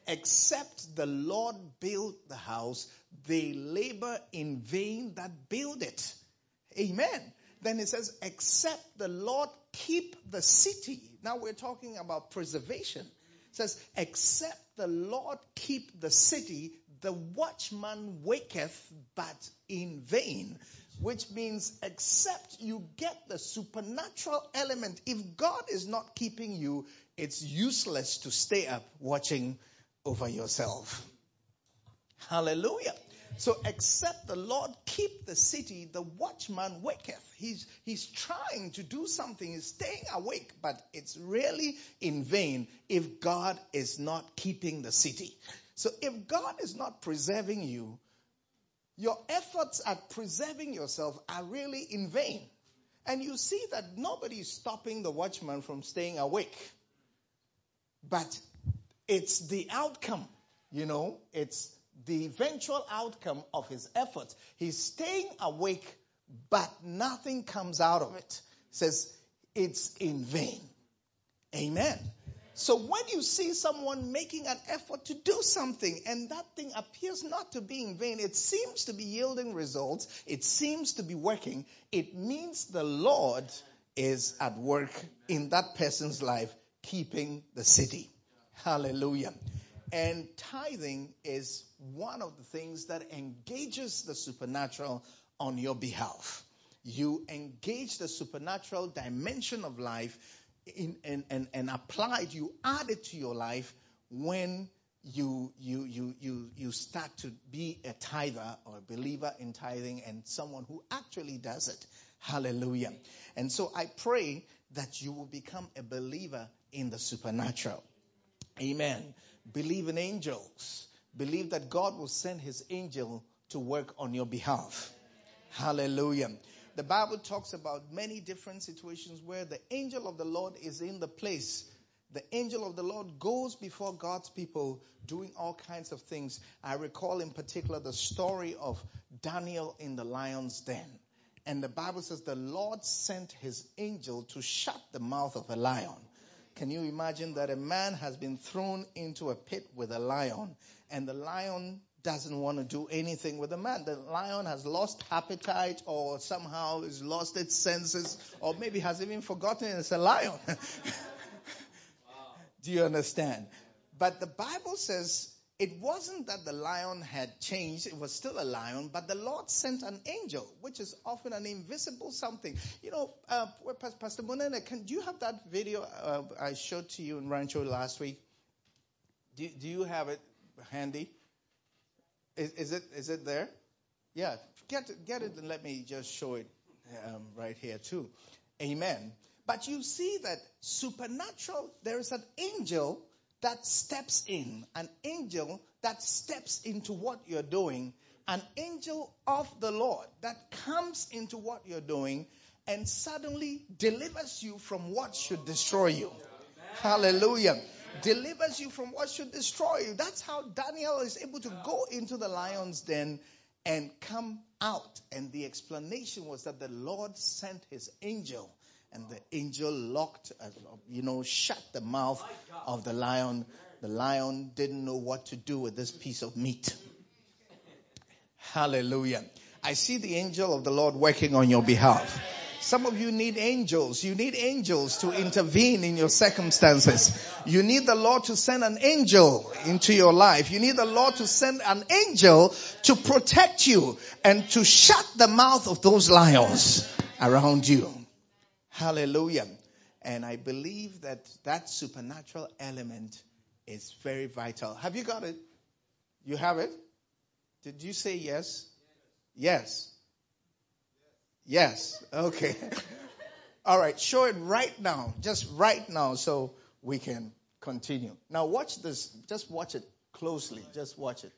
Except the Lord build the house, they labor in vain that build it. Amen. Then it says, except the Lord keep the city. Now we're talking about preservation. It says, except the Lord keep the city, the watchman waketh, but in vain. Which means, except you get the supernatural element, if God is not keeping you, it's useless to stay up watching over yourself. Hallelujah. So except the Lord keep the city, the watchman waketh. He's, he's trying to do something. He's staying awake, but it's really in vain if God is not keeping the city. So if God is not preserving you, your efforts at preserving yourself are really in vain. And you see that nobody is stopping the watchman from staying awake. But it's the outcome, you know, it's the eventual outcome of his efforts. He's staying awake, but nothing comes out of it. It says it's in vain. Amen. So when you see someone making an effort to do something and that thing appears not to be in vain, it seems to be yielding results, it seems to be working, it means the Lord is at work in that person's life, keeping the city. Hallelujah. And tithing is one of the things that engages the supernatural on your behalf. You engage the supernatural dimension of life in, and, and, and apply it, you add it to your life when you, you, you, you, you start to be a tither or a believer in tithing and someone who actually does it. Hallelujah. And so I pray that you will become a believer in the supernatural. Amen. Believe in angels. Believe that God will send his angel to work on your behalf. Hallelujah. The Bible talks about many different situations where the angel of the Lord is in the place. The angel of the Lord goes before God's people doing all kinds of things. I recall in particular the story of Daniel in the lion's den. And the Bible says the Lord sent his angel to shut the mouth of a lion. Can you imagine that a man has been thrown into a pit with a lion and the lion doesn't want to do anything with the man? The lion has lost appetite or somehow has lost its senses or maybe has even forgotten it's a lion. Do you understand? But the Bible says it wasn't that the lion had changed. It was still a lion, but the Lord sent an angel, which is often an invisible something. You know, uh, Pastor Monene, can, do you have that video uh, I showed to you in Rancho last week? Do, do you have it handy? Is, is it is it there? Yeah, get get it and let me just show it um, right here too. Amen. But you see that supernatural, there is an angel that steps in, an angel that steps into what you're doing, an angel of the Lord that comes into what you're doing and suddenly delivers you from what should destroy you. Hallelujah. Delivers you from what should destroy you. That's how Daniel is able to go into the lion's den and come out. And the explanation was that the Lord sent his angel. And the angel locked, you know, shut the mouth of the lion. The lion didn't know what to do with this piece of meat. Hallelujah. I see the angel of the Lord working on your behalf. Some of you need angels. You need angels to intervene in your circumstances. You need the Lord to send an angel into your life. You need the Lord to send an angel to protect you and to shut the mouth of those lions around you. Hallelujah. And I believe that that supernatural element is very vital. Have you got it? You have it? Did you say yes? Yes. Yes. Okay. All right. Show it right now. Just right now so we can continue. Now watch this. Just watch it closely. Just watch it.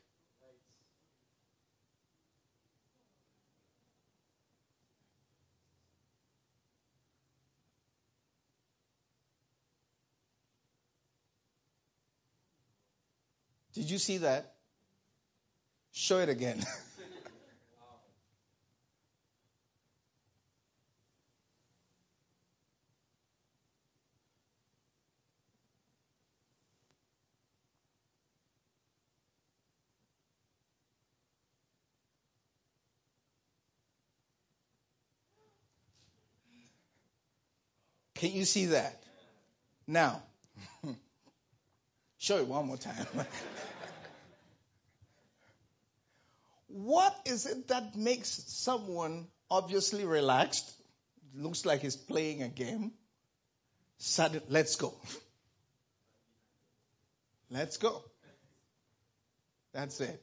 Did you see that? Show it again. Can you see that? Now, Show it one more time. What is it that makes someone obviously relaxed? Looks like he's playing a game. Sudden, let's go. Let's go. That's it.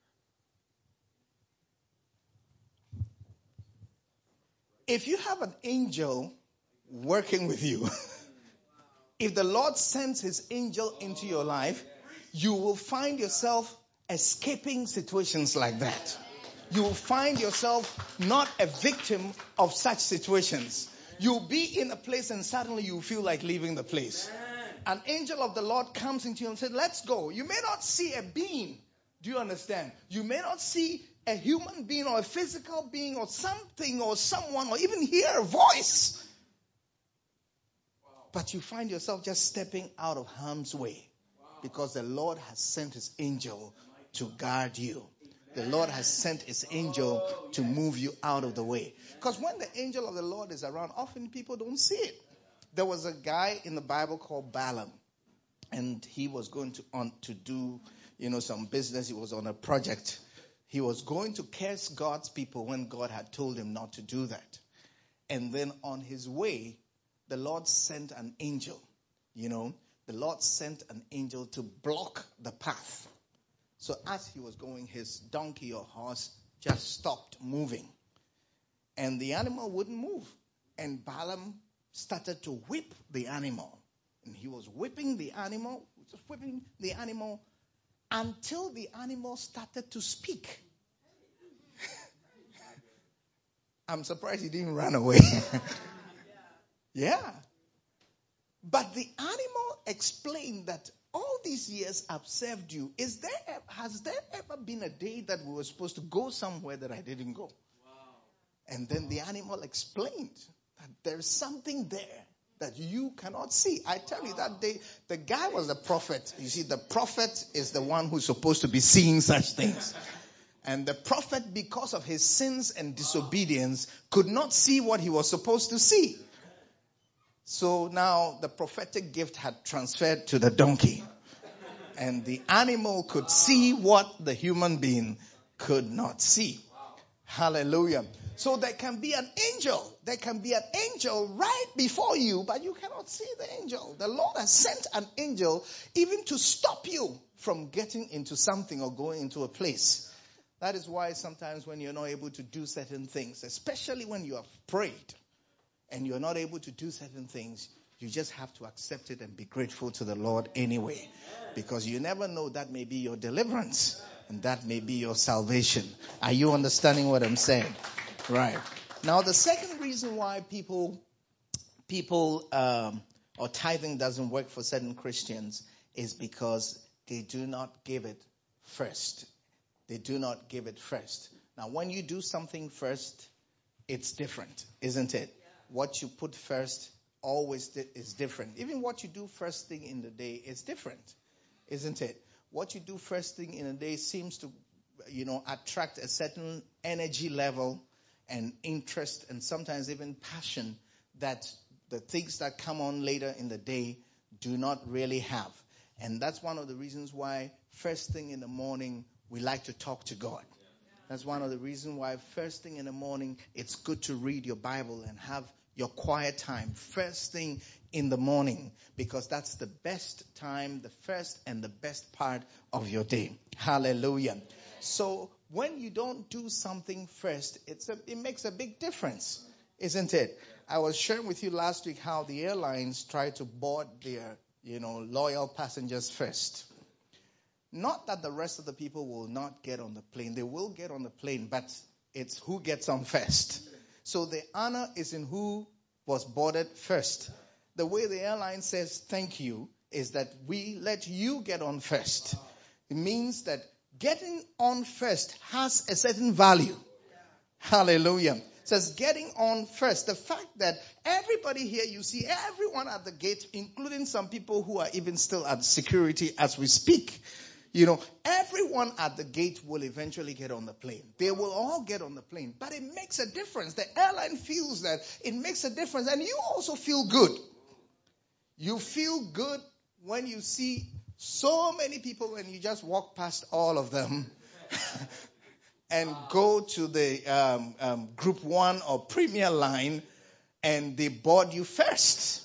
If you have an angel working with you, if the Lord sends his angel into your life, you will find yourself escaping situations like that. You will find yourself not a victim of such situations. You'll be in a place and suddenly you feel like leaving the place. An angel of the Lord comes into you and says, let's go. You may not see a being. Do you understand? You may not see a human being or a physical being or something or someone or even hear a voice. But you find yourself just stepping out of harm's way because the Lord has sent his angel to guard you. The Lord has sent his angel to move you out of the way. Because when the angel of the Lord is around, often people don't see it. There was a guy in the Bible called Balaam, and he was going to on to do, you know, some business. He was on a project. He was going to curse God's people when God had told him not to do that. And then on his way, the Lord sent an angel. You know, the Lord sent an angel to block the path. So as he was going, his donkey or horse just stopped moving. And the animal wouldn't move. And Balaam started to whip the animal. And he was whipping the animal, just whipping the animal until the animal started to speak. I'm surprised he didn't run away. Yeah. But the animal explained that all these years I've served you. Is there, has there ever been a day that we were supposed to go somewhere that I didn't go? Wow. And then the animal explained that there's something there that you cannot see. I tell you that day, the guy was a prophet. You see, the prophet is the one who's supposed to be seeing such things. And the prophet, because of his sins and disobedience, could not see what he was supposed to see. So now the prophetic gift had transferred to the donkey. And the animal could see what the human being could not see. Hallelujah. So there can be an angel. There can be an angel right before you, but you cannot see the angel. The Lord has sent an angel even to stop you from getting into something or going into a place. That is why sometimes when you're not able to do certain things, especially when you have prayed, and you're not able to do certain things, you just have to accept it and be grateful to the Lord anyway. Because you never know, that may be your deliverance and that may be your salvation. Are you understanding what I'm saying? Right. Now, the second reason why people, people, um, or tithing doesn't work for certain Christians is because they do not give it first. They do not give it first. Now, when you do something first, it's different, isn't it? What you put first always di- is different. Even what you do first thing in the day is different, isn't it? What you do first thing in the day seems to, you know, attract a certain energy level and interest and sometimes even passion that the things that come on later in the day do not really have. And that's one of the reasons why first thing in the morning we like to talk to God. That's one of the reasons why first thing in the morning, it's good to read your Bible and have your quiet time first thing in the morning, because that's the best time, the first and the best part of your day. Hallelujah. So when you don't do something first, it's a, it makes a big difference, isn't it? I was sharing with you last week how the airlines try to board their, you know, loyal passengers first. Not that the rest of the people will not get on the plane. They will get on the plane, but it's who gets on first. So the honor is in who was boarded first. The way the airline says thank you is that we let you get on first. It means that getting on first has a certain value. Hallelujah. It says getting on first. The fact that everybody here, you see everyone at the gate, including some people who are even still at security as we speak. You know, everyone at the gate will eventually get on the plane. They will all get on the plane. But it makes a difference. The airline feels that it makes a difference. And you also feel good. You feel good when you see So many people, when you just walk past all of them and go to the um, um, group one or premier line, and they board you first.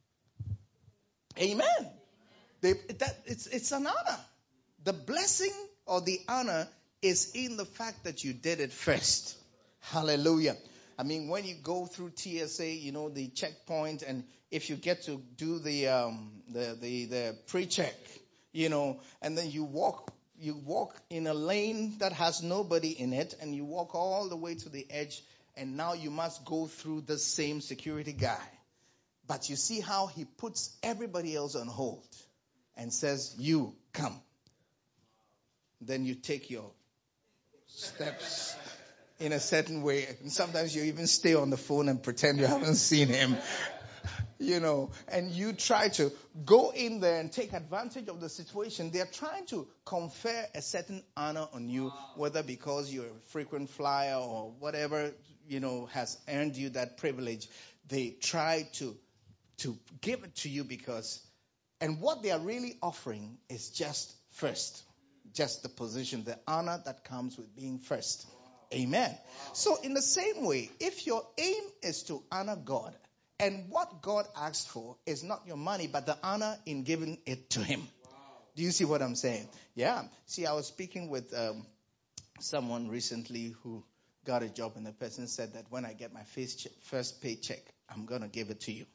Amen. They, that, it's, it's an honor. The blessing or the honor is in the fact that you did it first. Hallelujah. I mean, when you go through T S A, you know, the checkpoint, and if you get to do the um, the the, the pre-check, you know, and then you walk you walk in a lane that has nobody in it, and you walk all the way to the edge, and now you must go through the same security guy. But you see how he puts everybody else on hold and says, "You come." Then you take your steps in a certain way. And sometimes you even stay on the phone and pretend you haven't seen him. You know, and you try to go in there and take advantage of the situation. They're trying to confer a certain honor on you, whether because you're a frequent flyer or whatever, you know, has earned you that privilege. They try to, to give it to you because, and what they are really offering is just first. Just the position, the honor that comes with being first. Amen. So in the same way, if your aim is to honor God, and what God asks for is not your money, but the honor in giving it to Him. Do you see what I'm saying? Yeah. See, I was speaking with um, someone recently who got a job, and the person said that when I get my first, che- first paycheck, I'm going to give it to you.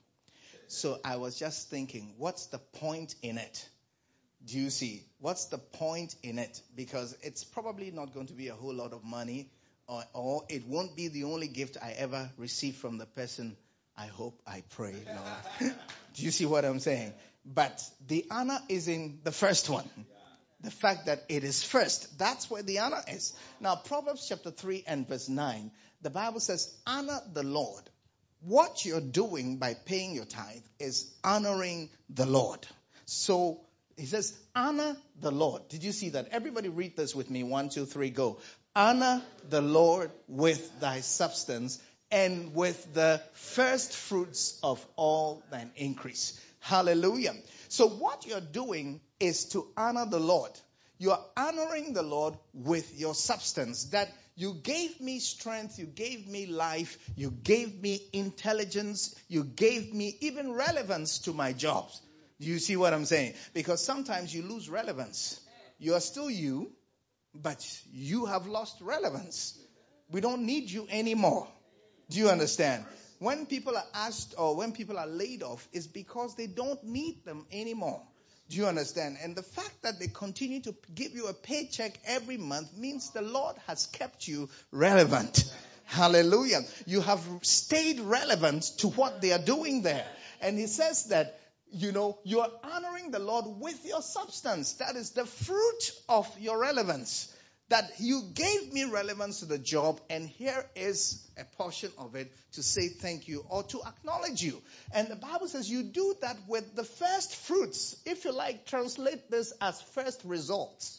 So I was just thinking, what's the point in it? Do you see? What's the point in it? Because it's probably not going to be a whole lot of money, or, or it won't be the only gift I ever receive from the person. I hope, I pray, Lord. Do you see what I'm saying? But the honor is in the first one. The fact that it is first. That's where the honor is. Now, Proverbs chapter three and verse nine, the Bible says, honor the Lord. What you're doing by paying your tithe is honoring the Lord. So, he says, honor the Lord. Did you see that? Everybody read this with me. One, two, three, go. Honor the Lord with thy substance and with the first fruits of all thine increase. Hallelujah. So what you're doing is to honor the Lord. You're honoring the Lord with your substance. That you gave me strength, you gave me life, you gave me intelligence, you gave me even relevance to my jobs. Do you see what I'm saying? Because sometimes you lose relevance. You are still you, but you have lost relevance. We don't need you anymore. Do you understand? When people are asked or when people are laid off, it's because they don't need them anymore. Do you understand? And the fact that they continue to give you a paycheck every month means the Lord has kept you relevant. Hallelujah. You have stayed relevant to what they are doing there. And he says that, you know, you are honoring the Lord with your substance. That is the fruit of your relevance. That you gave me relevance to the job, and here is a portion of it to say thank you or to acknowledge you. And the Bible says you do that with the first fruits. If you like, translate this as first results.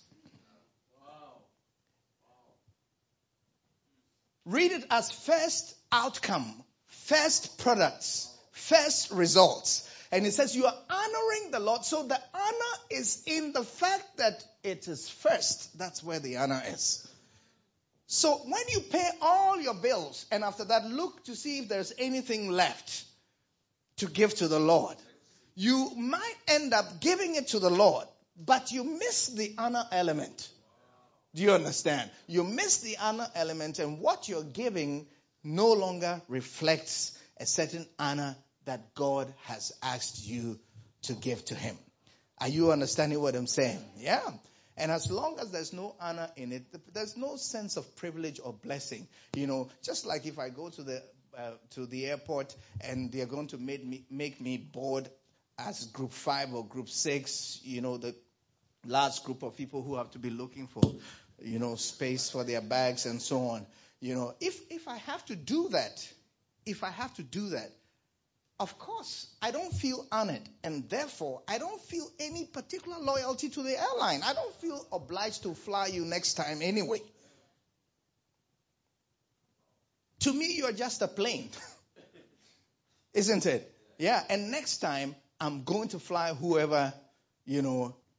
Wow. Wow. Read it as first outcome, first products, first results. And it says you are honoring the Lord. So the honor is in the fact that it is first. That's where the honor is. So when you pay all your bills and after that look to see if there's anything left to give to the Lord, you might end up giving it to the Lord, but you miss the honor element. Do you understand? You miss the honor element, and what you're giving no longer reflects a certain honor that God has asked you to give to Him. Are you understanding what I'm saying? Yeah. And as long as there's no honor in it, there's no sense of privilege or blessing. You know, just like if I go to the uh, to the airport and they're going to make me make me board as group five or group six, you know, the large group of people who have to be looking for, you know, space for their bags and so on. You know, if if I have to do that, if I have to do that, of course, I don't feel honored, and therefore, I don't feel any particular loyalty to the airline. I don't feel obliged to fly you next time anyway. To me, you're just a plane. Isn't it? Yeah, and next time, I'm going to fly whoever, you know,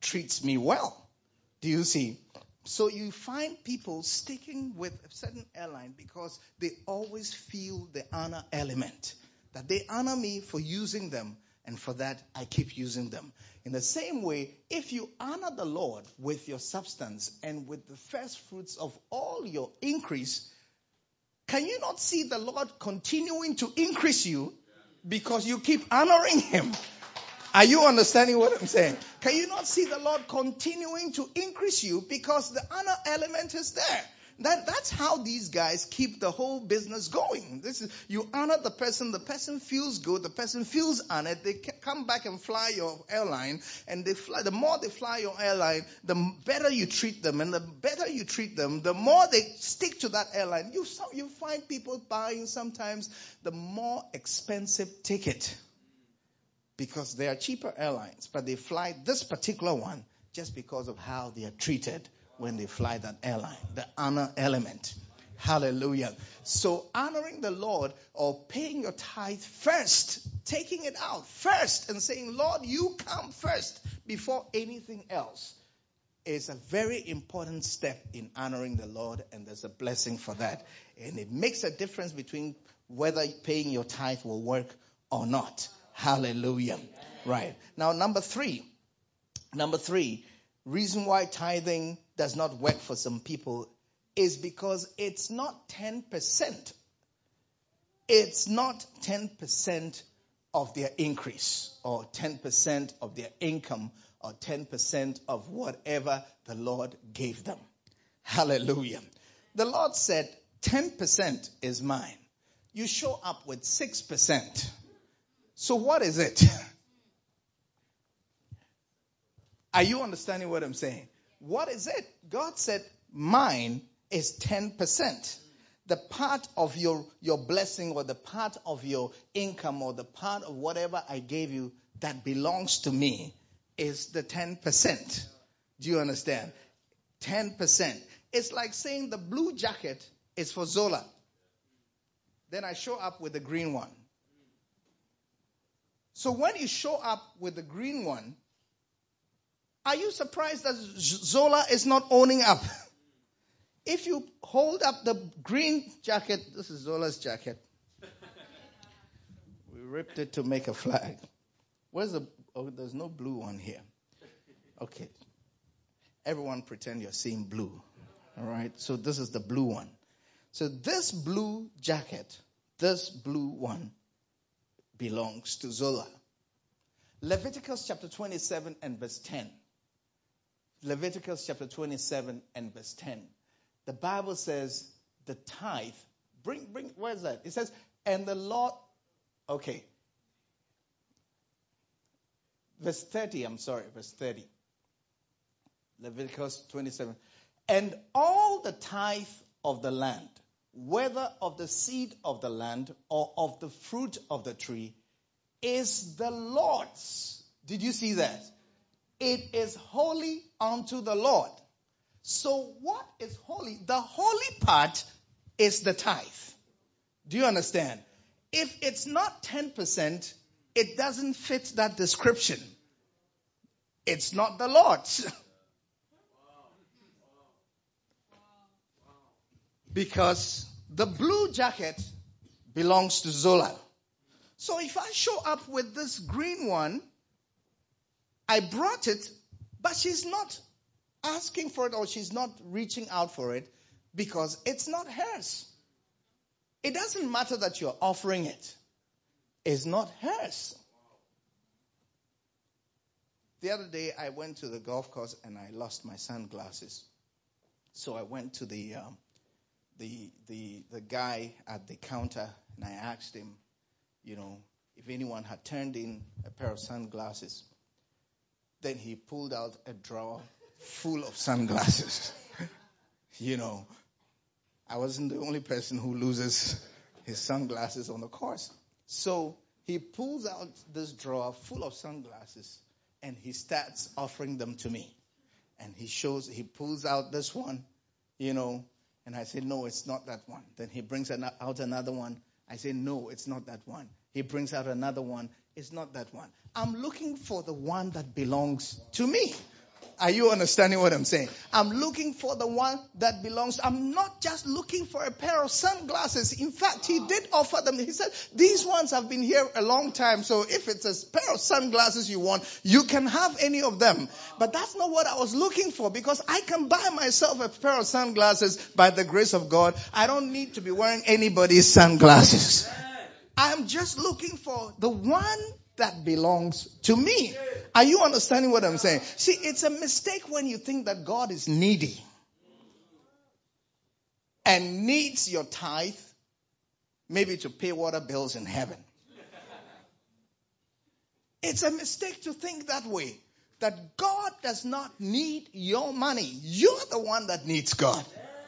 treats me well. Do you see? So you find people sticking with a certain airline because they always feel the honor element. That they honor me for using them, and for that I keep using them. In the same way, if you honor the Lord with your substance and with the first fruits of all your increase, can you not see the Lord continuing to increase you because you keep honoring Him? Are you understanding what I'm saying? Can you not see the Lord continuing to increase you because the honor element is there? That, that's how these guys keep the whole business going. This is, you honor the person, the person feels good, the person feels honored, they come back and fly your airline, and they fly. The more they fly your airline, the better you treat them, and the better you treat them, the more they stick to that airline. You, you find people buying sometimes the more expensive ticket because they are cheaper airlines, but they fly this particular one just because of how they are treated when they fly that airline, the honor element. Hallelujah. So honoring the Lord, or paying your tithe first, taking it out first and saying, Lord, you come first before anything else, is a very important step in honoring the Lord, and there's a blessing for that. And it makes a difference between whether paying your tithe will work or not. Hallelujah. Right. Now, number three. Number three, reason why tithing does not work for some people is because it's not ten percent. It's not ten percent of their increase, or ten percent of their income, or ten percent of whatever the Lord gave them. Hallelujah. The Lord said, ten percent is mine. You show up with six percent. So what is it? Are you understanding what I'm saying? What is it? God said, mine is ten percent. The part of your, your blessing, or the part of your income, or the part of whatever I gave you that belongs to me is the ten percent. Do you understand? ten percent. It's like saying the blue jacket is for Zola. Then I show up with the green one. So when you show up with the green one, are you surprised that Zola is not owning up? If you hold up the green jacket, this is Zola's jacket. We ripped it to make a flag. Where's the, oh, there's no blue one here. Okay. Everyone pretend you're seeing blue. All right. So this is the blue one. So this blue jacket, this blue one, belongs to Zola. Leviticus chapter twenty-seven and verse ten. Leviticus chapter twenty-seven and verse ten. The Bible says the tithe, bring, bring, where's that? It says, and the Lord, okay. Verse thirty, I'm sorry, verse thirty. Leviticus twenty-seven. And all the tithe of the land, whether of the seed of the land or of the fruit of the tree, is the Lord's. Did you see that? It is holy unto the Lord. So what is holy? The holy part is the tithe. Do you understand? If it's not ten percent, it doesn't fit that description. It's not the Lord's. Because the blue jacket belongs to Zola. So if I show up with this green one, I brought it, but she's not asking for it, or she's not reaching out for it, because it's not hers. It doesn't matter that you're offering it. It's not hers. The other day I went to the golf course and I lost my sunglasses. So I went to the um, the the the guy at the counter and I asked him, you know, if anyone had turned in a pair of sunglasses. Then he pulled out a drawer full of sunglasses. You know, I wasn't the only person who loses his sunglasses on the course. So he pulls out this drawer full of sunglasses and he starts offering them to me. And he shows, he pulls out this one, you know, and I say, no, it's not that one. Then he brings out another one. I say, no, it's not that one. He brings out another one. It's not that one. I'm looking for the one that belongs to me. Are you understanding what I'm saying? I'm looking for the one that belongs. I'm not just looking for a pair of sunglasses. In fact, he did offer them. He said, these ones have been here a long time. So if it's a pair of sunglasses you want, you can have any of them. But that's not what I was looking for, because I can buy myself a pair of sunglasses by the grace of God. I don't need to be wearing anybody's sunglasses. I'm just looking for the one that belongs to me. Are you understanding what I'm saying? See, it's a mistake when you think that God is needy and needs your tithe, maybe to pay water bills in heaven. It's a mistake to think that way, that God does not need your money. You're the one that needs God.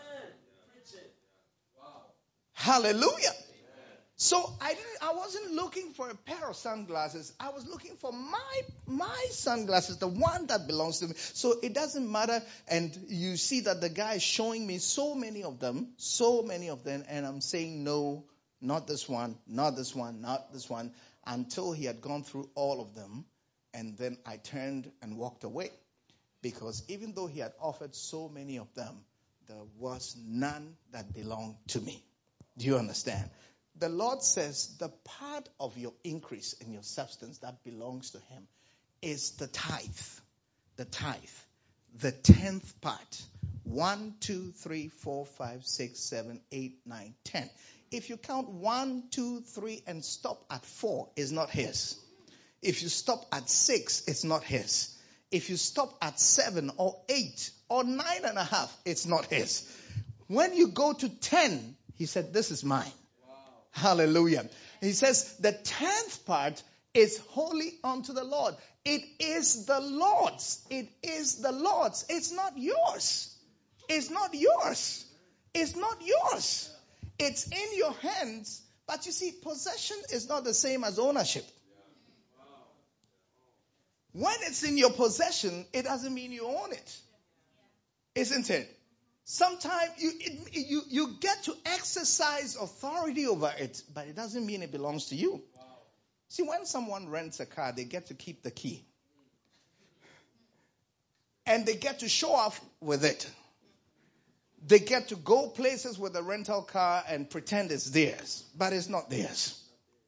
Hallelujah. So I didn't, I wasn't looking for a pair of sunglasses. I was looking for my my sunglasses, the one that belongs to me. So it doesn't matter. And you see that the guy is showing me so many of them, so many of them, and I'm saying no, not this one, not this one, not this one, until he had gone through all of them. And then I turned and walked away, because even though he had offered so many of them, there was none that belonged to me. Do you understand? The Lord says the part of your increase in your substance that belongs to him is the tithe. The tithe. The tenth part. One, two, three, four, five, six, seven, eight, nine, ten. If you count one, two, three, and stop at four, it's not his. If you stop at six, it's not his. If you stop at seven or eight or nine and a half, it's not his. When you go to ten, he said, this is mine. Hallelujah. He says the tenth part is holy unto the Lord. It is the Lord's. It is the Lord's. It's not yours. It's not yours. It's not yours. It's in your hands. But you see, possession is not the same as ownership. When it's in your possession, it doesn't mean you own it. Isn't it? Sometimes you, it, you you get to exercise authority over it, but it doesn't mean it belongs to you. Wow. See, when someone rents a car, they get to keep the key. And they get to show off with it. They get to go places with a rental car and pretend it's theirs, but it's not theirs.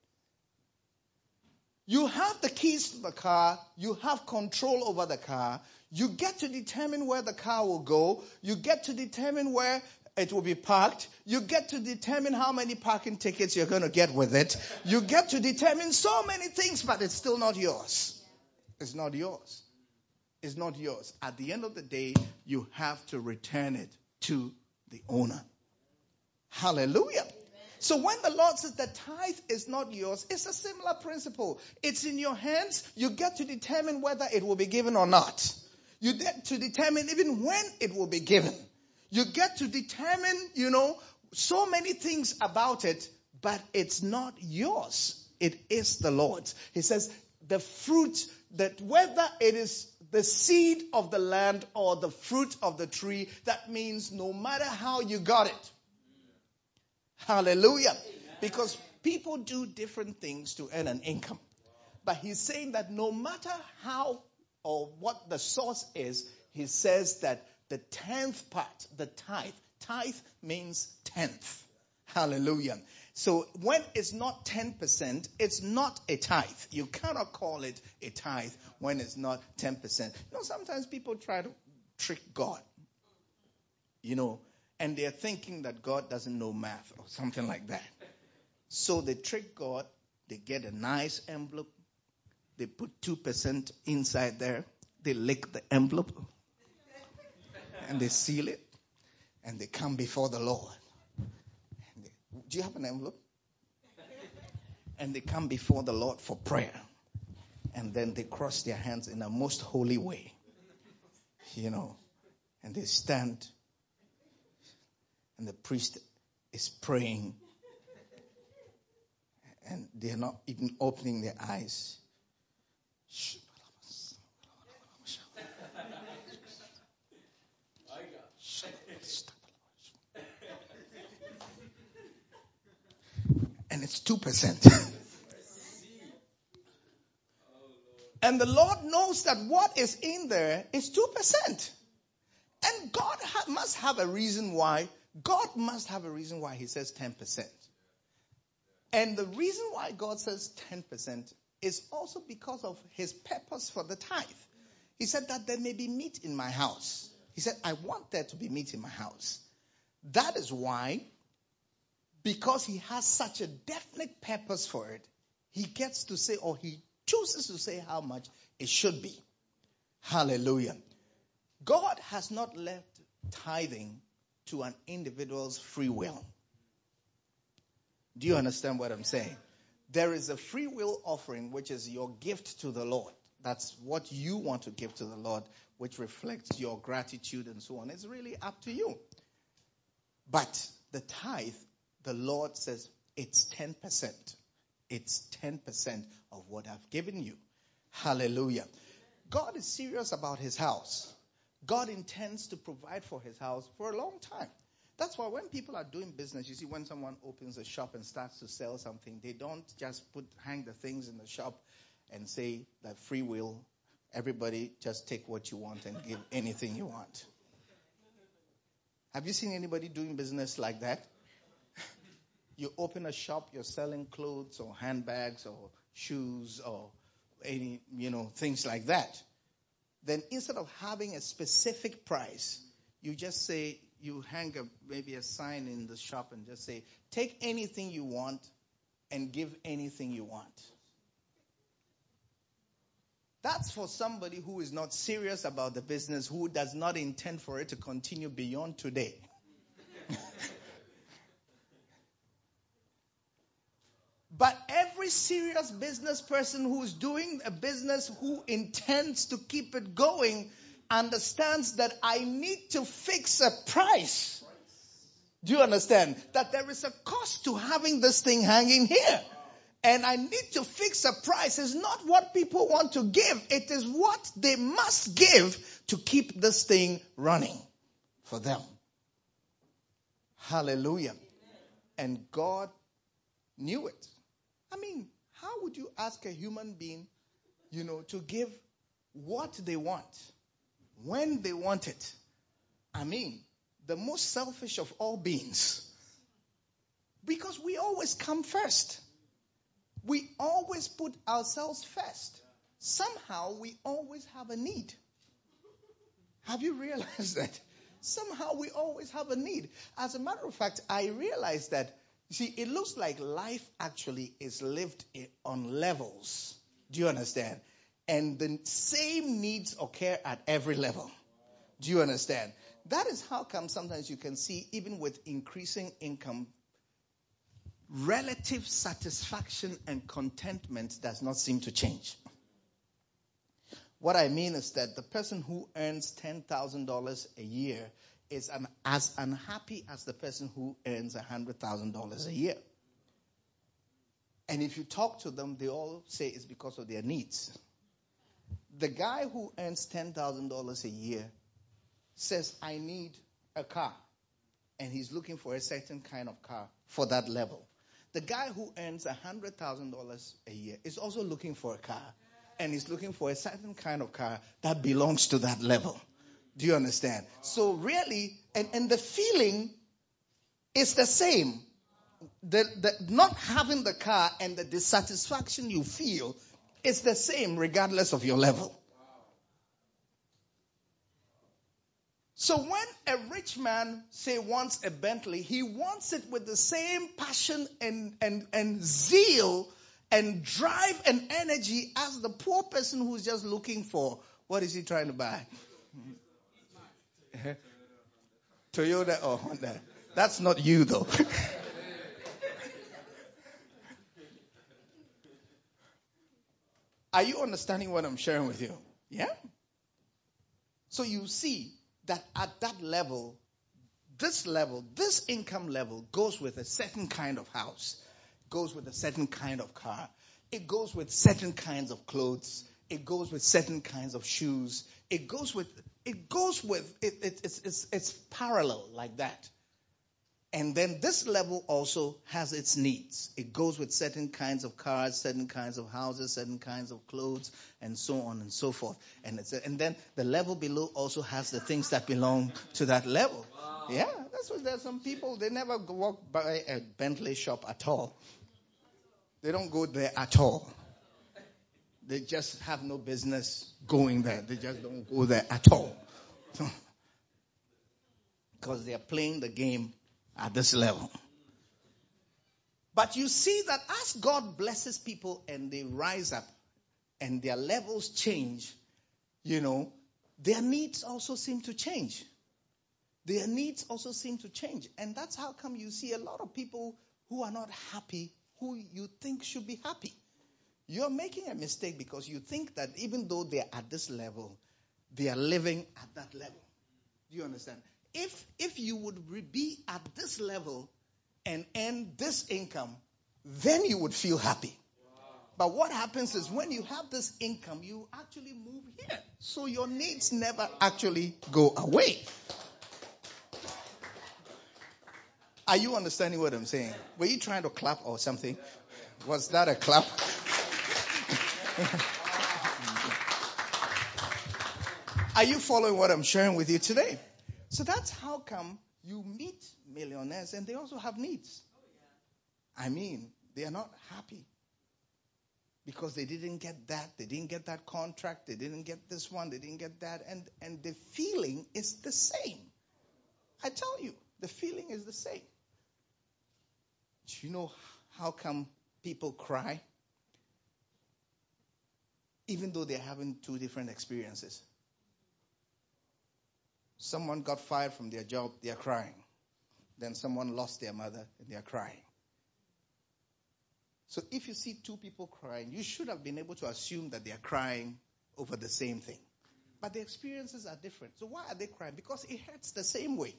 You have the keys to the car. You have control over the car. You get to determine where the car will go. You get to determine where it will be parked. You get to determine how many parking tickets you're going to get with it. You get to determine so many things, but it's still not yours. It's not yours. It's not yours. At the end of the day, you have to return it to the owner. Hallelujah. So when the Lord says the tithe is not yours, it's a similar principle. It's in your hands. You get to determine whether it will be given or not. You get to determine even when it will be given. You get to determine, you know, so many things about it, but it's not yours. It is the Lord's. He says the fruit, that whether it is the seed of the land or the fruit of the tree, that means no matter how you got it. Hallelujah. Because people do different things to earn an income. But he's saying that no matter how or what the source is, he says that the tenth part, the tithe, tithe means tenth. Hallelujah. So when it's not ten percent, it's not a tithe. You cannot call it a tithe when it's not ten percent. You know, sometimes people try to trick God. You know, and they're thinking that God doesn't know math or something like that. So they trick God. They get a nice envelope. They put two percent inside there. They lick the envelope. And they seal it. And they come before the Lord. And they, do you have an envelope? And they come before the Lord for prayer. And then they cross their hands in a most holy way. You know. And they stand. And the priest is praying. And they are not even opening their eyes. And it's two percent. And the Lord knows that what is in there is two percent. And God ha- must have a reason why. God must have a reason why he says ten percent. And the reason why God says ten percent is also because of his purpose for the tithe. He said that there may be meat in my house. He said, I want there to be meat in my house. That is why, because he has such a definite purpose for it, he gets to say, or he chooses to say how much it should be. Hallelujah. God has not left tithing to an individual's free will. Do you understand what I'm saying? There is a free will offering, which is your gift to the Lord. That's what you want to give to the Lord, which reflects your gratitude and so on. It's really up to you. But the tithe, the Lord says, it's ten percent. It's ten percent of what I've given you. Hallelujah. God is serious about his house. God intends to provide for his house for a long time. That's why when people are doing business, you see, when someone opens a shop and starts to sell something, they don't just put hang the things in the shop and say that free will, everybody just take what you want and give anything you want. Have you seen anybody doing business like that? You open a shop, you're selling clothes or handbags or shoes or any, you know, things like that. Then instead of having a specific price, you just say, you hang a, maybe a sign in the shop and just say, take anything you want and give anything you want. That's for somebody who is not serious about the business, who does not intend for it to continue beyond today. But every serious business person who's doing a business, who intends to keep it going, understands that I need to fix a price. Do you understand? That there is a cost to having this thing hanging here. And I need to fix a price. It's not what people want to give. It is what they must give to keep this thing running for them. Hallelujah. And God knew it. I mean, how would you ask a human being, you know, to give what they want, when they want it? I mean, the most selfish of all beings. Because we always come first. We always put ourselves first. Somehow we always have a need. Have you realized that? Somehow we always have a need. As a matter of fact, I realized that, you see, it looks like life actually is lived on levels. Do you understand? And the same needs occur at every level. Do you understand? That is how come sometimes you can see, even with increasing income, relative satisfaction and contentment does not seem to change. What I mean is that the person who earns ten thousand dollars a year is an, as unhappy as the person who earns one hundred thousand dollars a year. And if you talk to them, they all say it's because of their needs. The guy who earns ten thousand dollars a year says, I need a car. And he's looking for a certain kind of car for that level. The guy who earns one hundred thousand dollars a year is also looking for a car. And he's looking for a certain kind of car that belongs to that level. Do you understand? So really, and, and the feeling is the same. The, the, not having the car and the dissatisfaction you feel is the same regardless of your level. So when a rich man, say, wants a Bentley, he wants it with the same passion and, and, and zeal and drive and energy as the poor person who's just looking for, what is he trying to buy? Toyota or Honda. That's not you though. Are you understanding what I'm sharing with you? Yeah? So you see that at that level, this level, this income level goes with a certain kind of house, goes with a certain kind of car. It goes with certain kinds of clothes. It goes with certain kinds of shoes. It goes with, it goes with, it, it, it's, it's, it's parallel like that. And then this level also has its needs. It goes with certain kinds of cars, certain kinds of houses, certain kinds of clothes, and so on and so forth. And it's a, and then the level below also has the things that belong to that level. Wow. Yeah, that's what there's some people, they never walk by a Bentley shop at all. They don't go there at all. They just have no business going there. They just don't go there at all. Because they are playing the game at this level. But you see that as God blesses people and they rise up and their levels change, you know, their needs also seem to change. Their needs also seem to change. And that's how come you see a lot of people who are not happy, who you think should be happy. You're making a mistake because you think that even though they're at this level, they are living at that level. Do you understand? If if you would be at this level and earn this income, then you would feel happy. Wow. But what happens is when you have this income, you actually move here. So your needs never actually go away. Are you understanding what I'm saying? Were you trying to clap or something? Was that a clap? Are you following what I'm sharing with you today? So that's how come you meet millionaires and they also have needs. I mean, they are not happy because they didn't get that. They didn't get that contract. They didn't get this one. They didn't get that. And, and the feeling is the same. I tell you, the feeling is the same. Do you know how come people cry? Even though they're having two different experiences. Someone got fired from their job, they are crying. Then someone lost their mother, and they are crying. So if you see two people crying, you should have been able to assume that they are crying over the same thing. But the experiences are different. So why are they crying? Because it hurts the same way.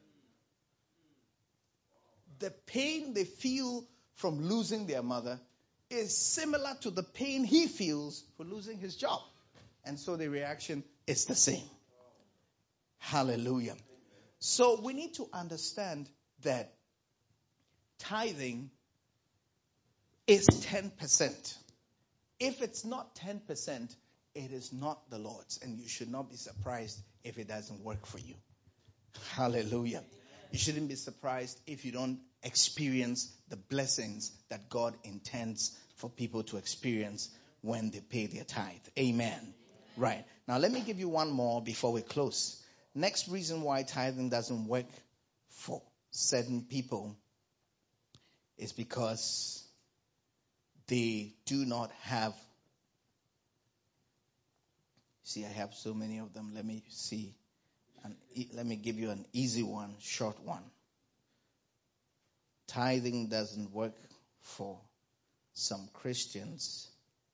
The pain they feel from losing their mother is similar to the pain he feels for losing his job. And so the reaction is the same. Hallelujah. So we need to understand that tithing is ten percent. If it's not ten percent, it is not the Lord's. And you should not be surprised if it doesn't work for you. Hallelujah. You shouldn't be surprised if you don't experience the blessings that God intends for people to experience when they pay their tithe. Amen. Right. Now let me give you one more before we close. Next reason why tithing doesn't work for certain people is because they do not have. See, I have so many of them. Let me see. And let me give you an easy one, short one. Tithing doesn't work for some Christians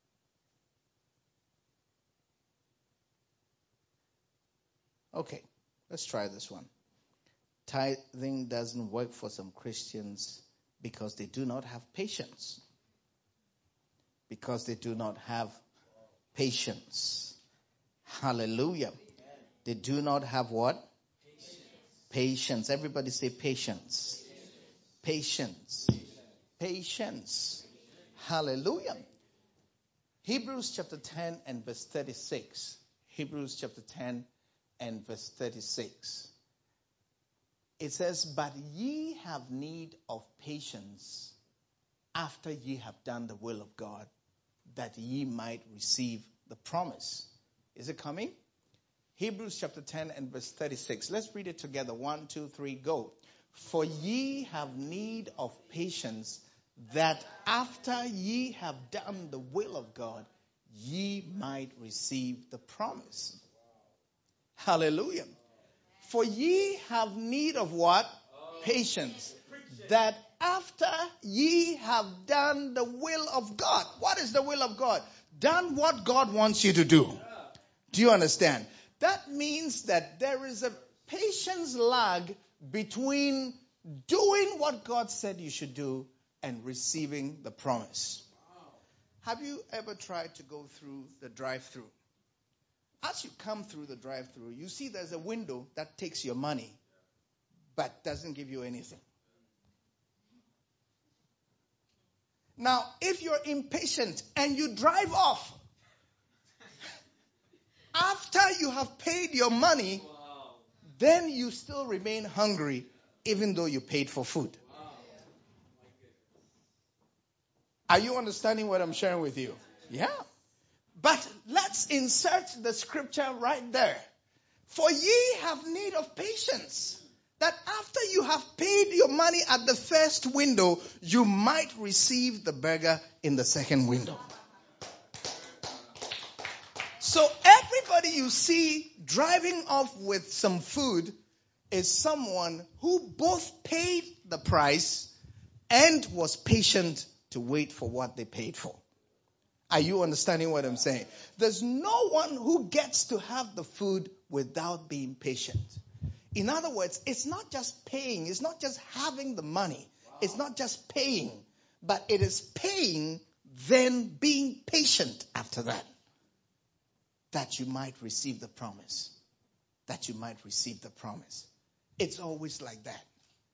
Okay, let's try this one. Tithing doesn't work for some Christians because they do not have patience. Because they do not have patience. Hallelujah. They do not have what? Patience. Patience. Everybody say patience. Patience. Patience. Hallelujah. Hebrews chapter ten and verse thirty-six. Hebrews chapter ten and verse thirty-six. It says, but ye have need of patience after ye have done the will of God, that ye might receive the promise. Is it coming? Hebrews chapter ten and verse thirty-six. Let's read it together. One, two, three, go. For ye have need of patience, that after ye have done the will of God, ye might receive the promise. Hallelujah. For ye have need of what? Patience. That after ye have done the will of God. What is the will of God? Done what God wants you to do. Do you understand? That means that there is a patience lag between doing what God said you should do and receiving the promise. Have you ever tried to go through the drive-thru? As you come through the drive-thru, you see there's a window that takes your money, but doesn't give you anything. Now, if you're impatient and you drive off, after you have paid your money, then you still remain hungry even though you paid for food. Are you understanding what I'm sharing with you? Yeah. But let's insert the scripture right there. For ye have need of patience, that after you have paid your money at the first window, you might receive the burger in the second window. So everybody you see driving off with some food is someone who both paid the price and was patient to wait for what they paid for. Are you understanding what I'm saying? There's no one who gets to have the food without being patient. In other words, it's not just paying. It's not just having the money. It's not just paying. But it is paying, then being patient after that. That you might receive the promise. That you might receive the promise. It's always like that.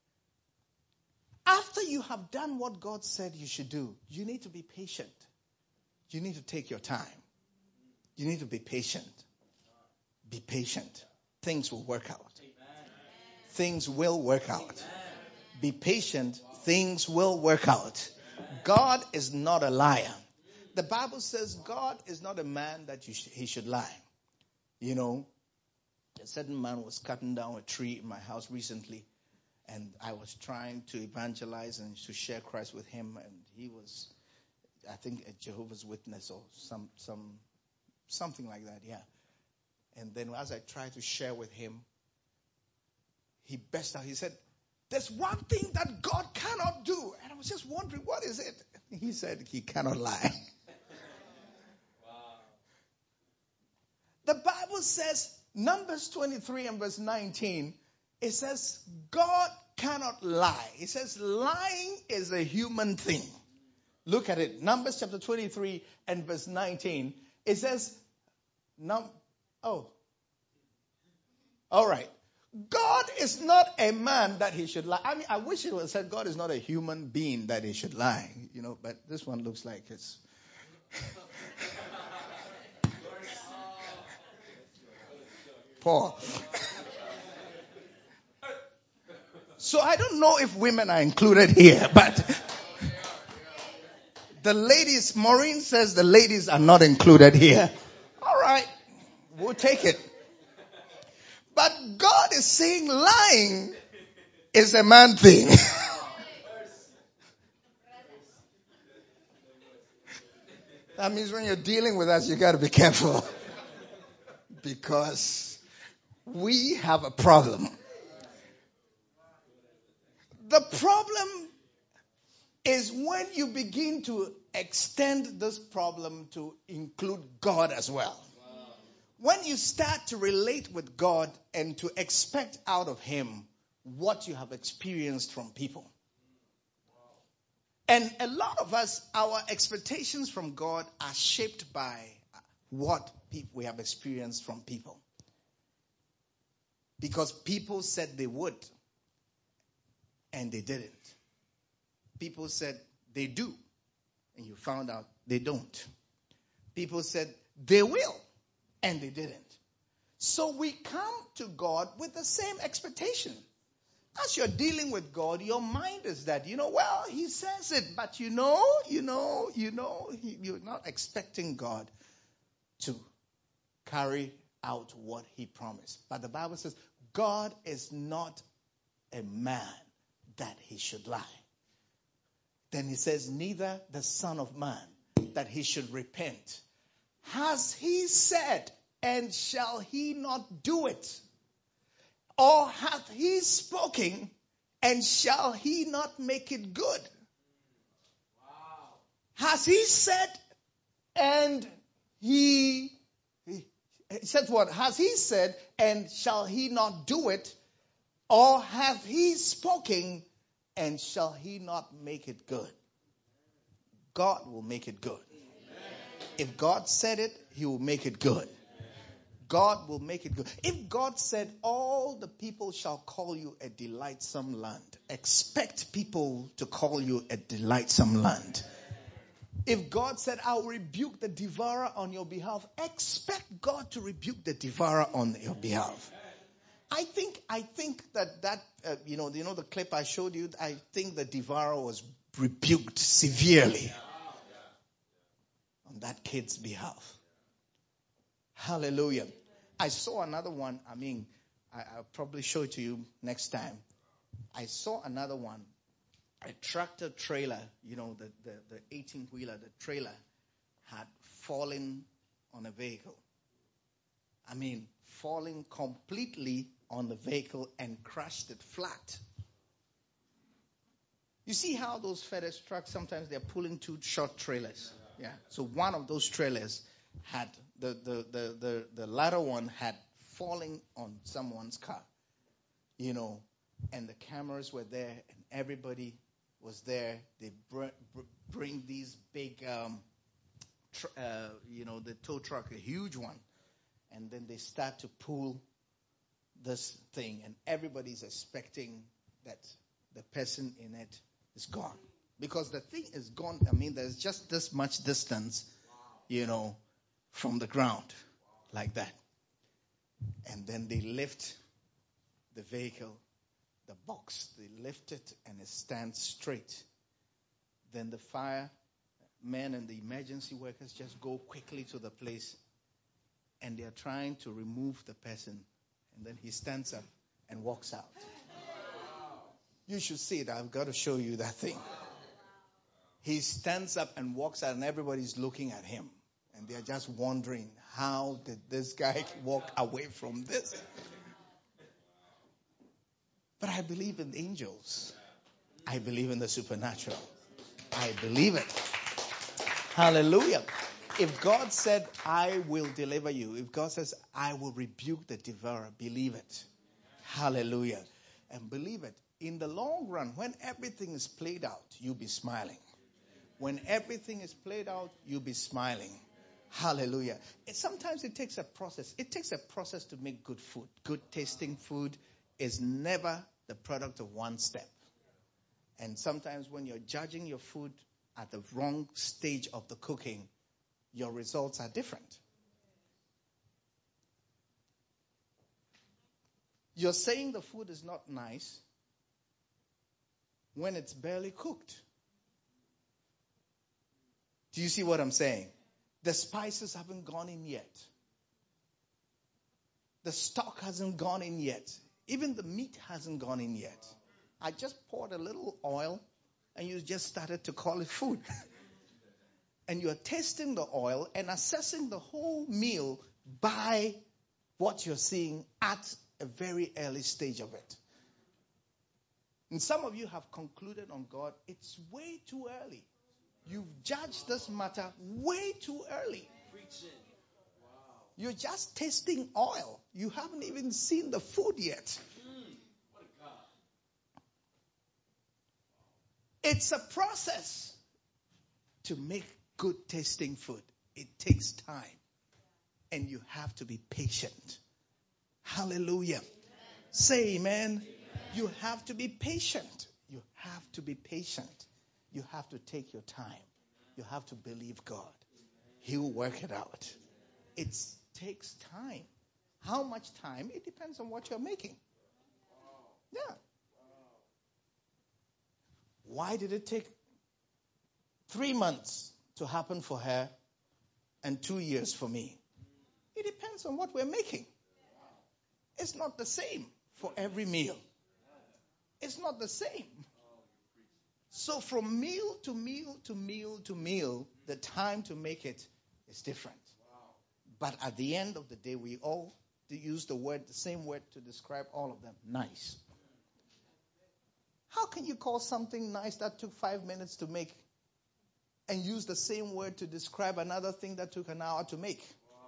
After you have done what God said you should do, you need to be patient. You need to take your time. You need to be patient. Be patient. Things will work out. Things will work out. Be patient. Things will work out. God is not a liar. The Bible says God is not a man that you sh- he should lie. You know, a certain man was cutting down a tree in my house recently. And I was trying to evangelize and to share Christ with him. And he was, I think, a Jehovah's Witness or some, some, something like that, yeah. And then as I tried to share with him, he burst out. He said, there's one thing that God cannot do. And I was just wondering, what is it? He said, he cannot lie. Wow. The Bible says, Numbers twenty-three and verse nineteen, it says, God cannot lie. It says, lying is a human thing. Look at it. Numbers chapter twenty-three and verse nineteen. It says, num- oh, all right. God is not a man that he should lie. I mean, I wish it would have said God is not a human being that he should lie. You know, but this one looks like it's... Paul. So I don't know if women are included here, but the ladies, Maureen says the ladies are not included here. All right, we'll take it. But God is saying lying is a man thing. That means when you're dealing with us, you got to be careful. Because we have a problem. The problem is when you begin to extend this problem to include God as well. When you start to relate with God and to expect out of him what you have experienced from people. And a lot of us, our expectations from God are shaped by what we have experienced from people. Because people said they would, and they didn't. People said they do, and you found out they don't. People said they will, and they didn't. So we come to God with the same expectation. As you're dealing with God, your mind is that, you know, well, he says it, but you know, you know, you know, he, you're not expecting God to carry out what he promised. But the Bible says God is not a man that he should lie. Then he says, neither the Son of Man that he should repent. Has he said, and shall he not do it? Or hath he spoken, and shall he not make it good? Wow. Has he said, and he, he says what? Has he said, and shall he not do it? Or hath he spoken, and shall he not make it good? God will make it good. If God said it, he will make it good. God will make it good. If God said, all the people shall call you a delightsome land, expect people to call you a delightsome land. If God said, I'll rebuke the devourer on your behalf, expect God to rebuke the devourer on your behalf. I think, I think that that, uh, you know, you know the clip I showed you, I think the devourer was rebuked severely on that kid's behalf. Hallelujah. I saw another one. I mean, I, I'll probably show it to you next time. I saw another one. A tractor trailer, you know, the, the, the eighteen-wheeler, the trailer had fallen on a vehicle. I mean, falling completely on the vehicle and crashed it flat. You see how those FedEx trucks, sometimes they're pulling two short trailers. Yeah. So one of those trailers had, the, the, the, the, the latter one had fallen on someone's car, you know, and the cameras were there and everybody was there. They br- br- bring these big, um, tr- uh, you know, the tow truck, a huge one. And then they start to pull this thing. And everybody's expecting that the person in it is gone. Because the thing is gone. I mean, there's just this much distance, you know, from the ground. Like that. And then they lift the vehicle, the box, they lift it and it stands straight. Then the firemen and the emergency workers just go quickly to the place and they are trying to remove the person. And then he stands up and walks out. You should see it. I've got to show you that thing. He stands up and walks out and everybody's looking at him. And they're just wondering, how did this guy walk away from this? But I believe in angels. I believe in the supernatural. I believe it. Hallelujah. If God said, I will deliver you. If God says, I will rebuke the devourer. Believe it. Hallelujah. And believe it. In the long run, when everything is played out, you'll be smiling. When everything is played out, you'll be smiling. Hallelujah. It, sometimes it takes a process. It takes a process to make good food. Good tasting food is never the product of one step. And sometimes when you're judging your food at the wrong stage of the cooking, your results are different. You're saying the food is not nice when it's barely cooked. Do you see what I'm saying? The spices haven't gone in yet. The stock hasn't gone in yet. Even the meat hasn't gone in yet. I just poured a little oil and you just started to call it food. And you're tasting the oil and assessing the whole meal by what you're seeing at a very early stage of it. And some of you have concluded on God, it's way too early. You've judged this matter way too early. You're just tasting oil. You haven't even seen the food yet. It's a process to make good tasting food. It takes time. And you have to be patient. Hallelujah. Amen. Say amen. Amen. You have to be patient. You have to be patient. You have to take your time. You have to believe God. He'll work it out. It takes time. How much time? It depends on what you're making. Yeah. Why did it take three months to happen for her and two years for me? It depends on what we're making. It's not the same for every meal. It's not the same. So from meal to meal to meal to meal, the time to make it is different. But at the end of the day, we all use the word, the same word to describe all of them. Nice. How can you call something nice that took five minutes to make and use the same word to describe another thing that took an hour to make?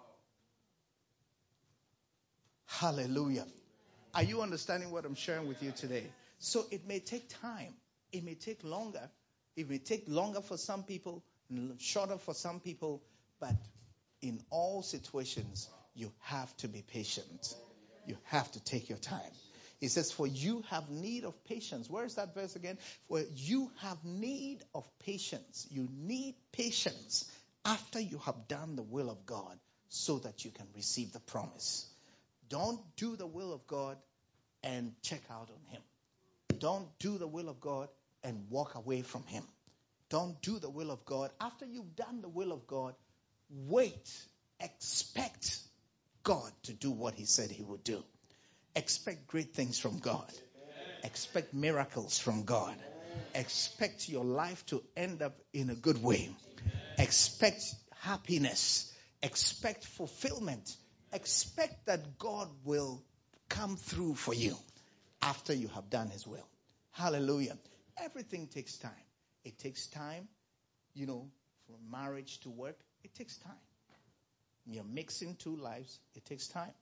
Hallelujah. Are you understanding what I'm sharing with you today? So it may take time. It may take longer. It may take longer for some people, shorter for some people. But in all situations, you have to be patient. You have to take your time. He says, for you have need of patience. Where is that verse again? For you have need of patience. You need patience after you have done the will of God so that you can receive the promise. Don't do the will of God and check out on him. Don't do the will of God and walk away from him. Don't do the will of God. After you've done the will of God, wait. Expect God to do what he said he would do. Expect great things from God. Expect miracles from God. Expect your life to end up in a good way. Expect happiness. Expect fulfillment. Expect that God will come through for you after you have done his will. Hallelujah. Everything takes time. It takes time, you know, for marriage to work. It takes time. You're mixing two lives. It takes time.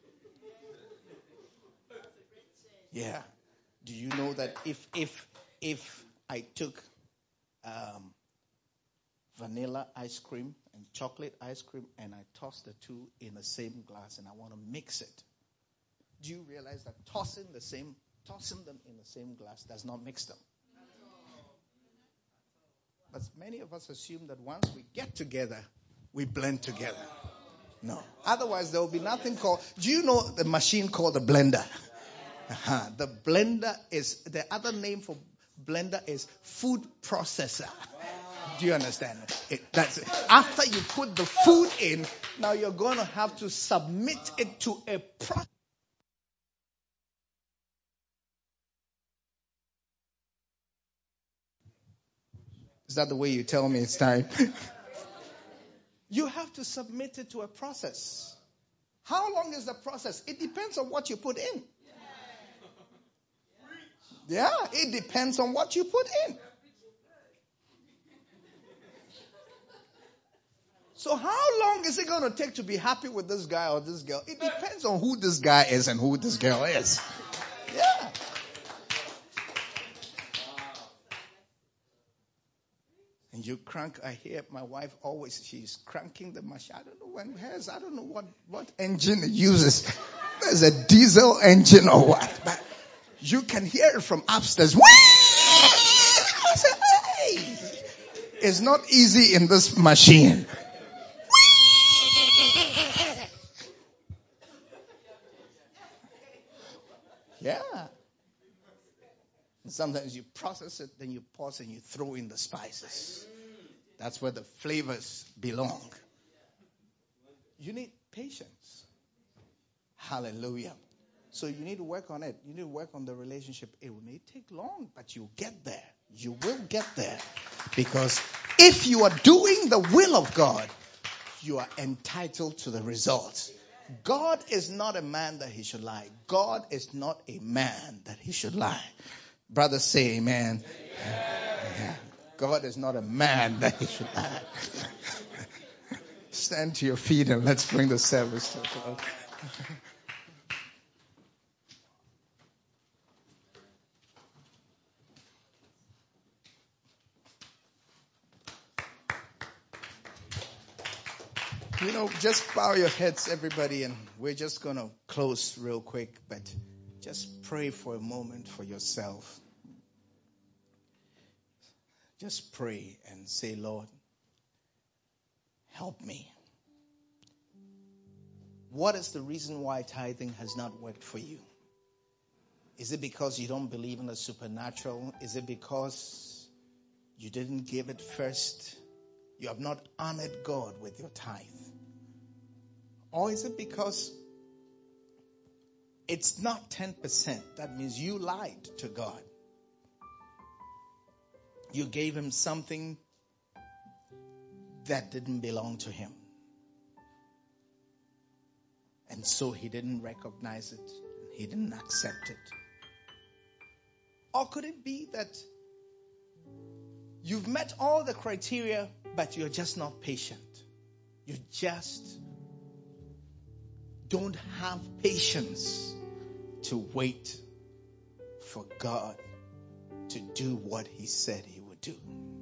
Yeah. Do you know that if if if I took um, vanilla ice cream and chocolate ice cream and I toss the two in the same glass and I want to mix it, do you realize that tossing the same tossing them in the same glass does not mix them? But many of us assume that once we get together, we blend together. No. Otherwise, there will be nothing called. Do you know the machine called the blender? Uh-huh. The blender is, the other name for blender is food processor. Do you understand? It, that's it. After you put the food in, now you're going to have to submit it to a process. Is that the way you tell me it's time? You have to submit it to a process. How long is the process? It depends on what you put in. Yeah, it depends on what you put in. So how long is it going to take to be happy with this guy or this girl? It depends on who this guy is and who this girl is. Yeah. And you crank, I hear my wife always, she's cranking the machine. I don't know when hers, I don't know what, what engine it uses. There's a diesel engine or what. But you can hear it from upstairs. I said, hey, it's not easy in this machine. Yeah. And sometimes you process it, then you pause and you throw in the spices. That's where the flavors belong. You need patience. Hallelujah. So you need to work on it. You need to work on the relationship. It may take long, but you'll get there. You will get there. Because if you are doing the will of God, you are entitled to the results. God is not a man that he should lie. God is not a man that he should lie. Brothers say amen. Yeah. God is not a man that he should lie. Stand to your feet and let's bring the service to a close. You know, just bow your heads, everybody, and we're just going to close real quick, but just pray for a moment for yourself. Just pray and say, Lord, help me. What is the reason why tithing has not worked for you? Is it because you don't believe in the supernatural? Is it because you didn't give it first? You have not honored God with your tithe? Or is it because it's not ten percent? That means you lied to God. You gave him something that didn't belong to him. And so he didn't recognize it. He didn't accept it. Or could it be that you've met all the criteria, but you're just not patient? You just don't have patience to wait for God to do what he said he would do.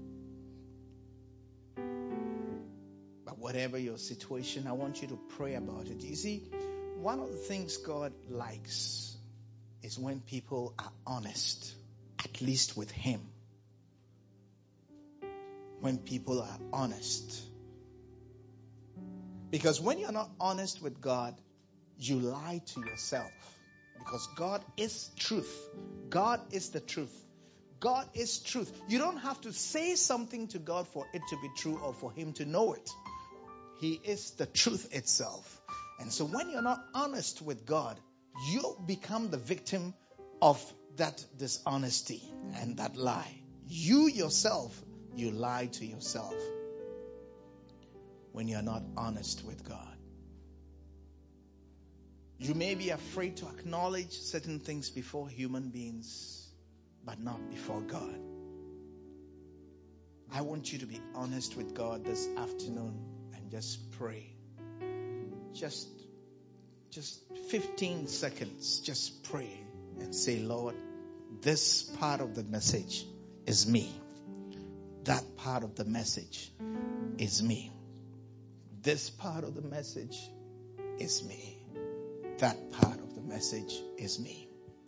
But whatever your situation, I want you to pray about it. You see, one of the things God likes is when people are honest, at least with Him. When people are honest. Because when you're not honest with God, you lie to yourself. Because God is truth. God is the truth. God is truth. You don't have to say something to God for it to be true or for Him to know it. He is the truth itself. And so when you're not honest with God, you become the victim of that dishonesty and that lie. You yourself, you lie to yourself when you're not honest with God. You may be afraid to acknowledge certain things before human beings, but not before God. I want you to be honest with God this afternoon and just pray. Just, just fifteen seconds, just pray and say, Lord, this part of the message is me. That part of the message is me. This part of the message is me. That part of the message is me.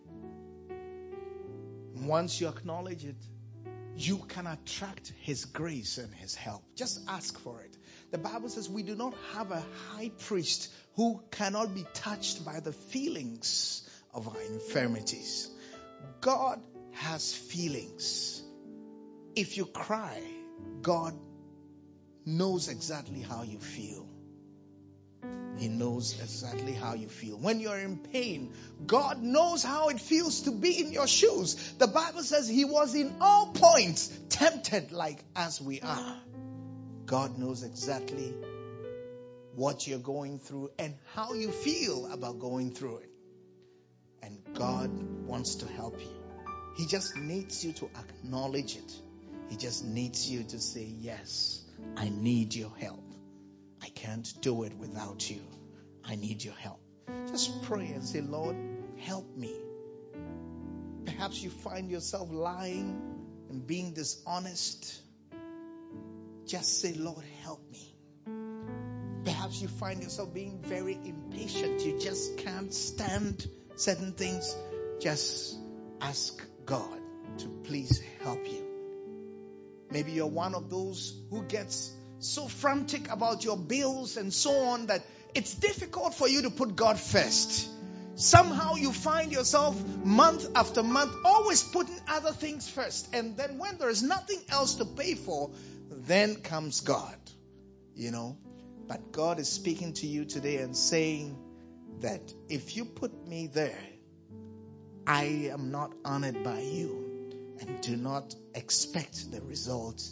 Once you acknowledge it, you can attract His grace and His help. Just ask for it. The Bible says we do not have a high priest who cannot be touched by the feelings of our infirmities. God has feelings. If you cry, God knows exactly how you feel. He knows exactly how you feel. When you're in pain, God knows how it feels to be in your shoes. The Bible says He was in all points tempted like as we are. God knows exactly what you're going through and how you feel about going through it. And God wants to help you. He just needs you to acknowledge it. He just needs you to say, yes, I need your help. I can't do it without you. I need your help. Just pray and say, Lord, help me. Perhaps you find yourself lying and being dishonest. Just say, Lord, help me. Perhaps you find yourself being very impatient. You just can't stand certain things. Just ask God to please help you. Maybe you're one of those who gets so frantic about your bills and so on that it's difficult for you to put God first. Somehow you find yourself month after month always putting other things first. And then when there is nothing else to pay for, then comes God. You know, but God is speaking to you today and saying that if you put me there, I am not honored by you. And do not expect the results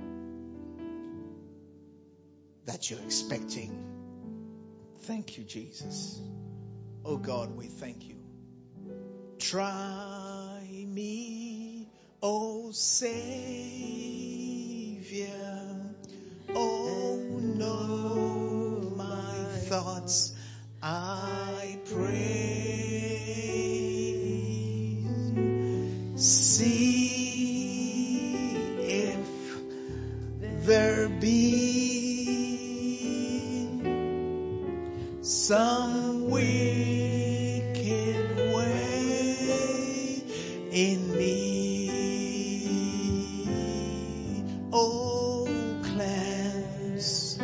that you're expecting. Thank you, Jesus. Oh God, we thank you. Try me, oh Savior. Oh, know my thoughts, I pray. See if there be some wicked way in me. Oh, cleanse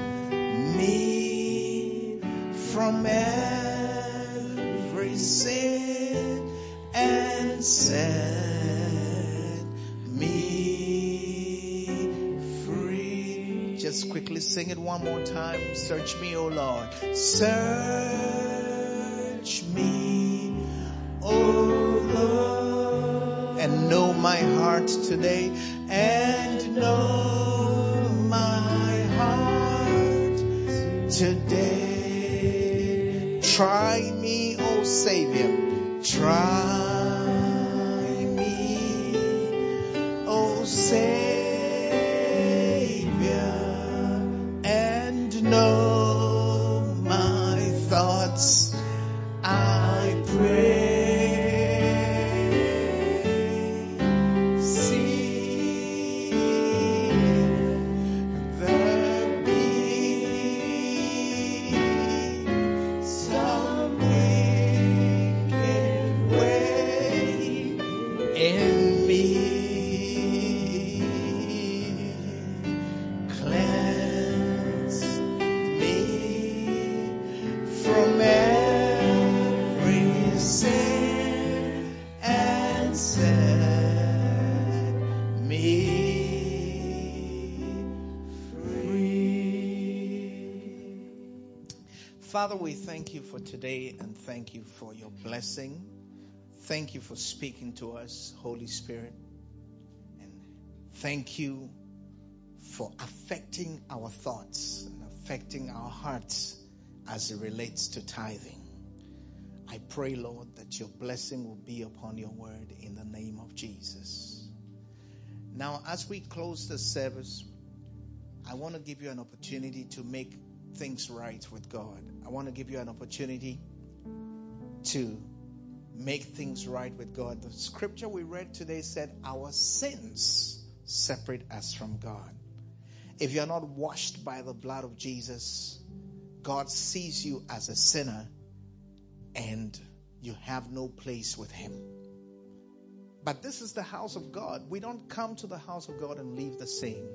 me from every sin and set Just quickly sing it one more time. Search me, O Lord. Search me, O Lord. And know my heart today. And know my heart today. Try me, O Savior. Try me, O Savior. Know my thoughts, I pray. See there be some wicked way Father, we thank you for today and thank you for your blessing. Thank you for speaking to us, Holy Spirit. And thank you for affecting our thoughts and affecting our hearts as it relates to tithing. I pray, Lord, that your blessing will be upon your word in the name of Jesus. Now, as we close the service, I want to give you an opportunity to make things right with God. I want to give you an opportunity to make things right with God. The scripture we read today said, our sins separate us from God. If you're not washed by the blood of Jesus, God sees you as a sinner and you have no place with him. But this is the house of God. We don't come to the house of God and leave the same.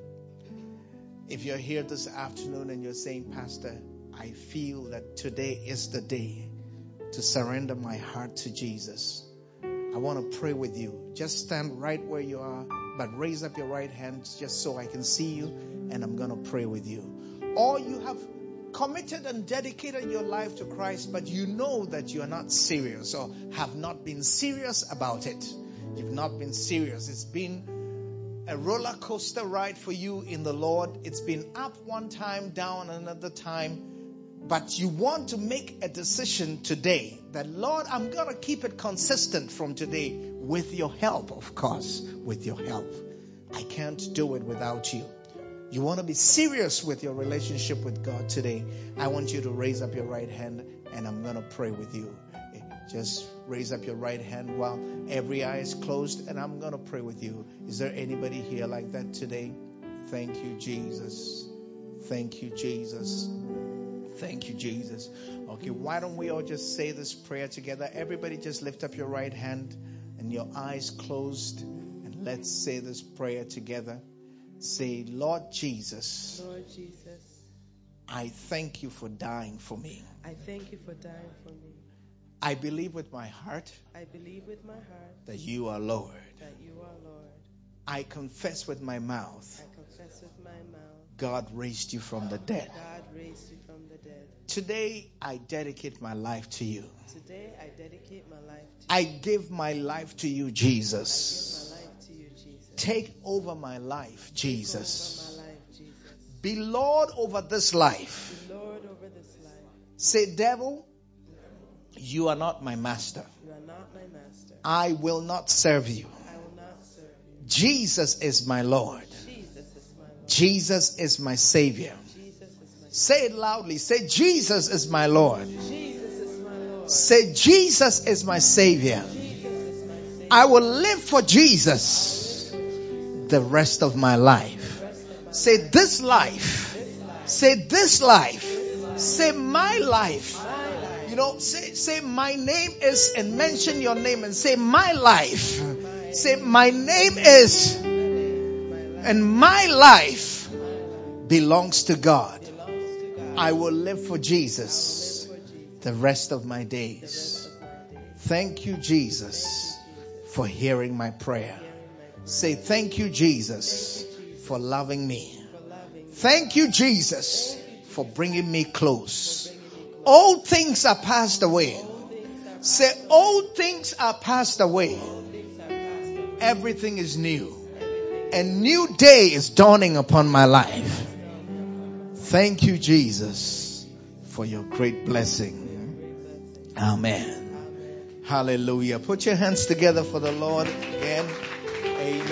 If you're here this afternoon and you're saying, Pastor, I feel that today is the day to surrender my heart to Jesus, I want to pray with you. Just stand right where you are, but raise up your right hand just so I can see you, and I'm going to pray with you. Or you have committed and dedicated your life to Christ, but you know that you are not serious or have not been serious about it. You've not been serious. It's been a roller coaster ride for you in the Lord. It's been up one time, down another time. But you want to make a decision today that, Lord, I'm going to keep it consistent from today with your help, of course, with your help. I can't do it without you. You want to be serious with your relationship with God today. I want you to raise up your right hand and I'm going to pray with you. Just raise up your right hand while every eye is closed and I'm going to pray with you. Is there anybody here like that today? Thank you, Jesus. Thank you, Jesus. Thank you, Jesus. Okay, why don't we all just say this prayer together? Everybody just lift up your right hand and your eyes closed. And let's say this prayer together. Say, Lord Jesus. Lord Jesus. I thank you for dying for me. I thank you for dying for me. I believe with my heart. I believe with my heart. That you are Lord. That you are Lord. I confess with my mouth. I confess with my mouth. God raised you from the dead. God raised you from the dead. Today, I dedicate my life to you. Today, I dedicate my life to you. I give my life to you, Jesus. I give my life to you, Jesus. Take over my life, Jesus. Take over my life, Jesus. Be Lord over this life. Be Lord over this life. Say, devil, you are not my master. You are not my master. I will not serve you. I will not serve you. Jesus is my Lord. Jesus is my Lord. Jesus is my Savior. Jesus is my Say it loudly. Say, Jesus is my Lord. Jesus is my Lord. Say, Jesus is my Savior. Jesus is my Savior. I will live for Jesus the rest of my life. Say, this life. Say, this life. Say, my life. You know, say, say, my name is, and mention your name and say, my life. Say, my name is, and my life belongs to God. I will live for Jesus the rest of my days. Thank you, Jesus, for hearing my prayer. Say, thank you, Jesus, for loving me. Thank you, Jesus, for bringing me close. Old things are passed away. Say, old things are passed away. Everything is new. A new day is dawning upon my life. Thank you, Jesus, for your great blessing. Amen. Hallelujah. Put your hands together for the Lord again. Amen.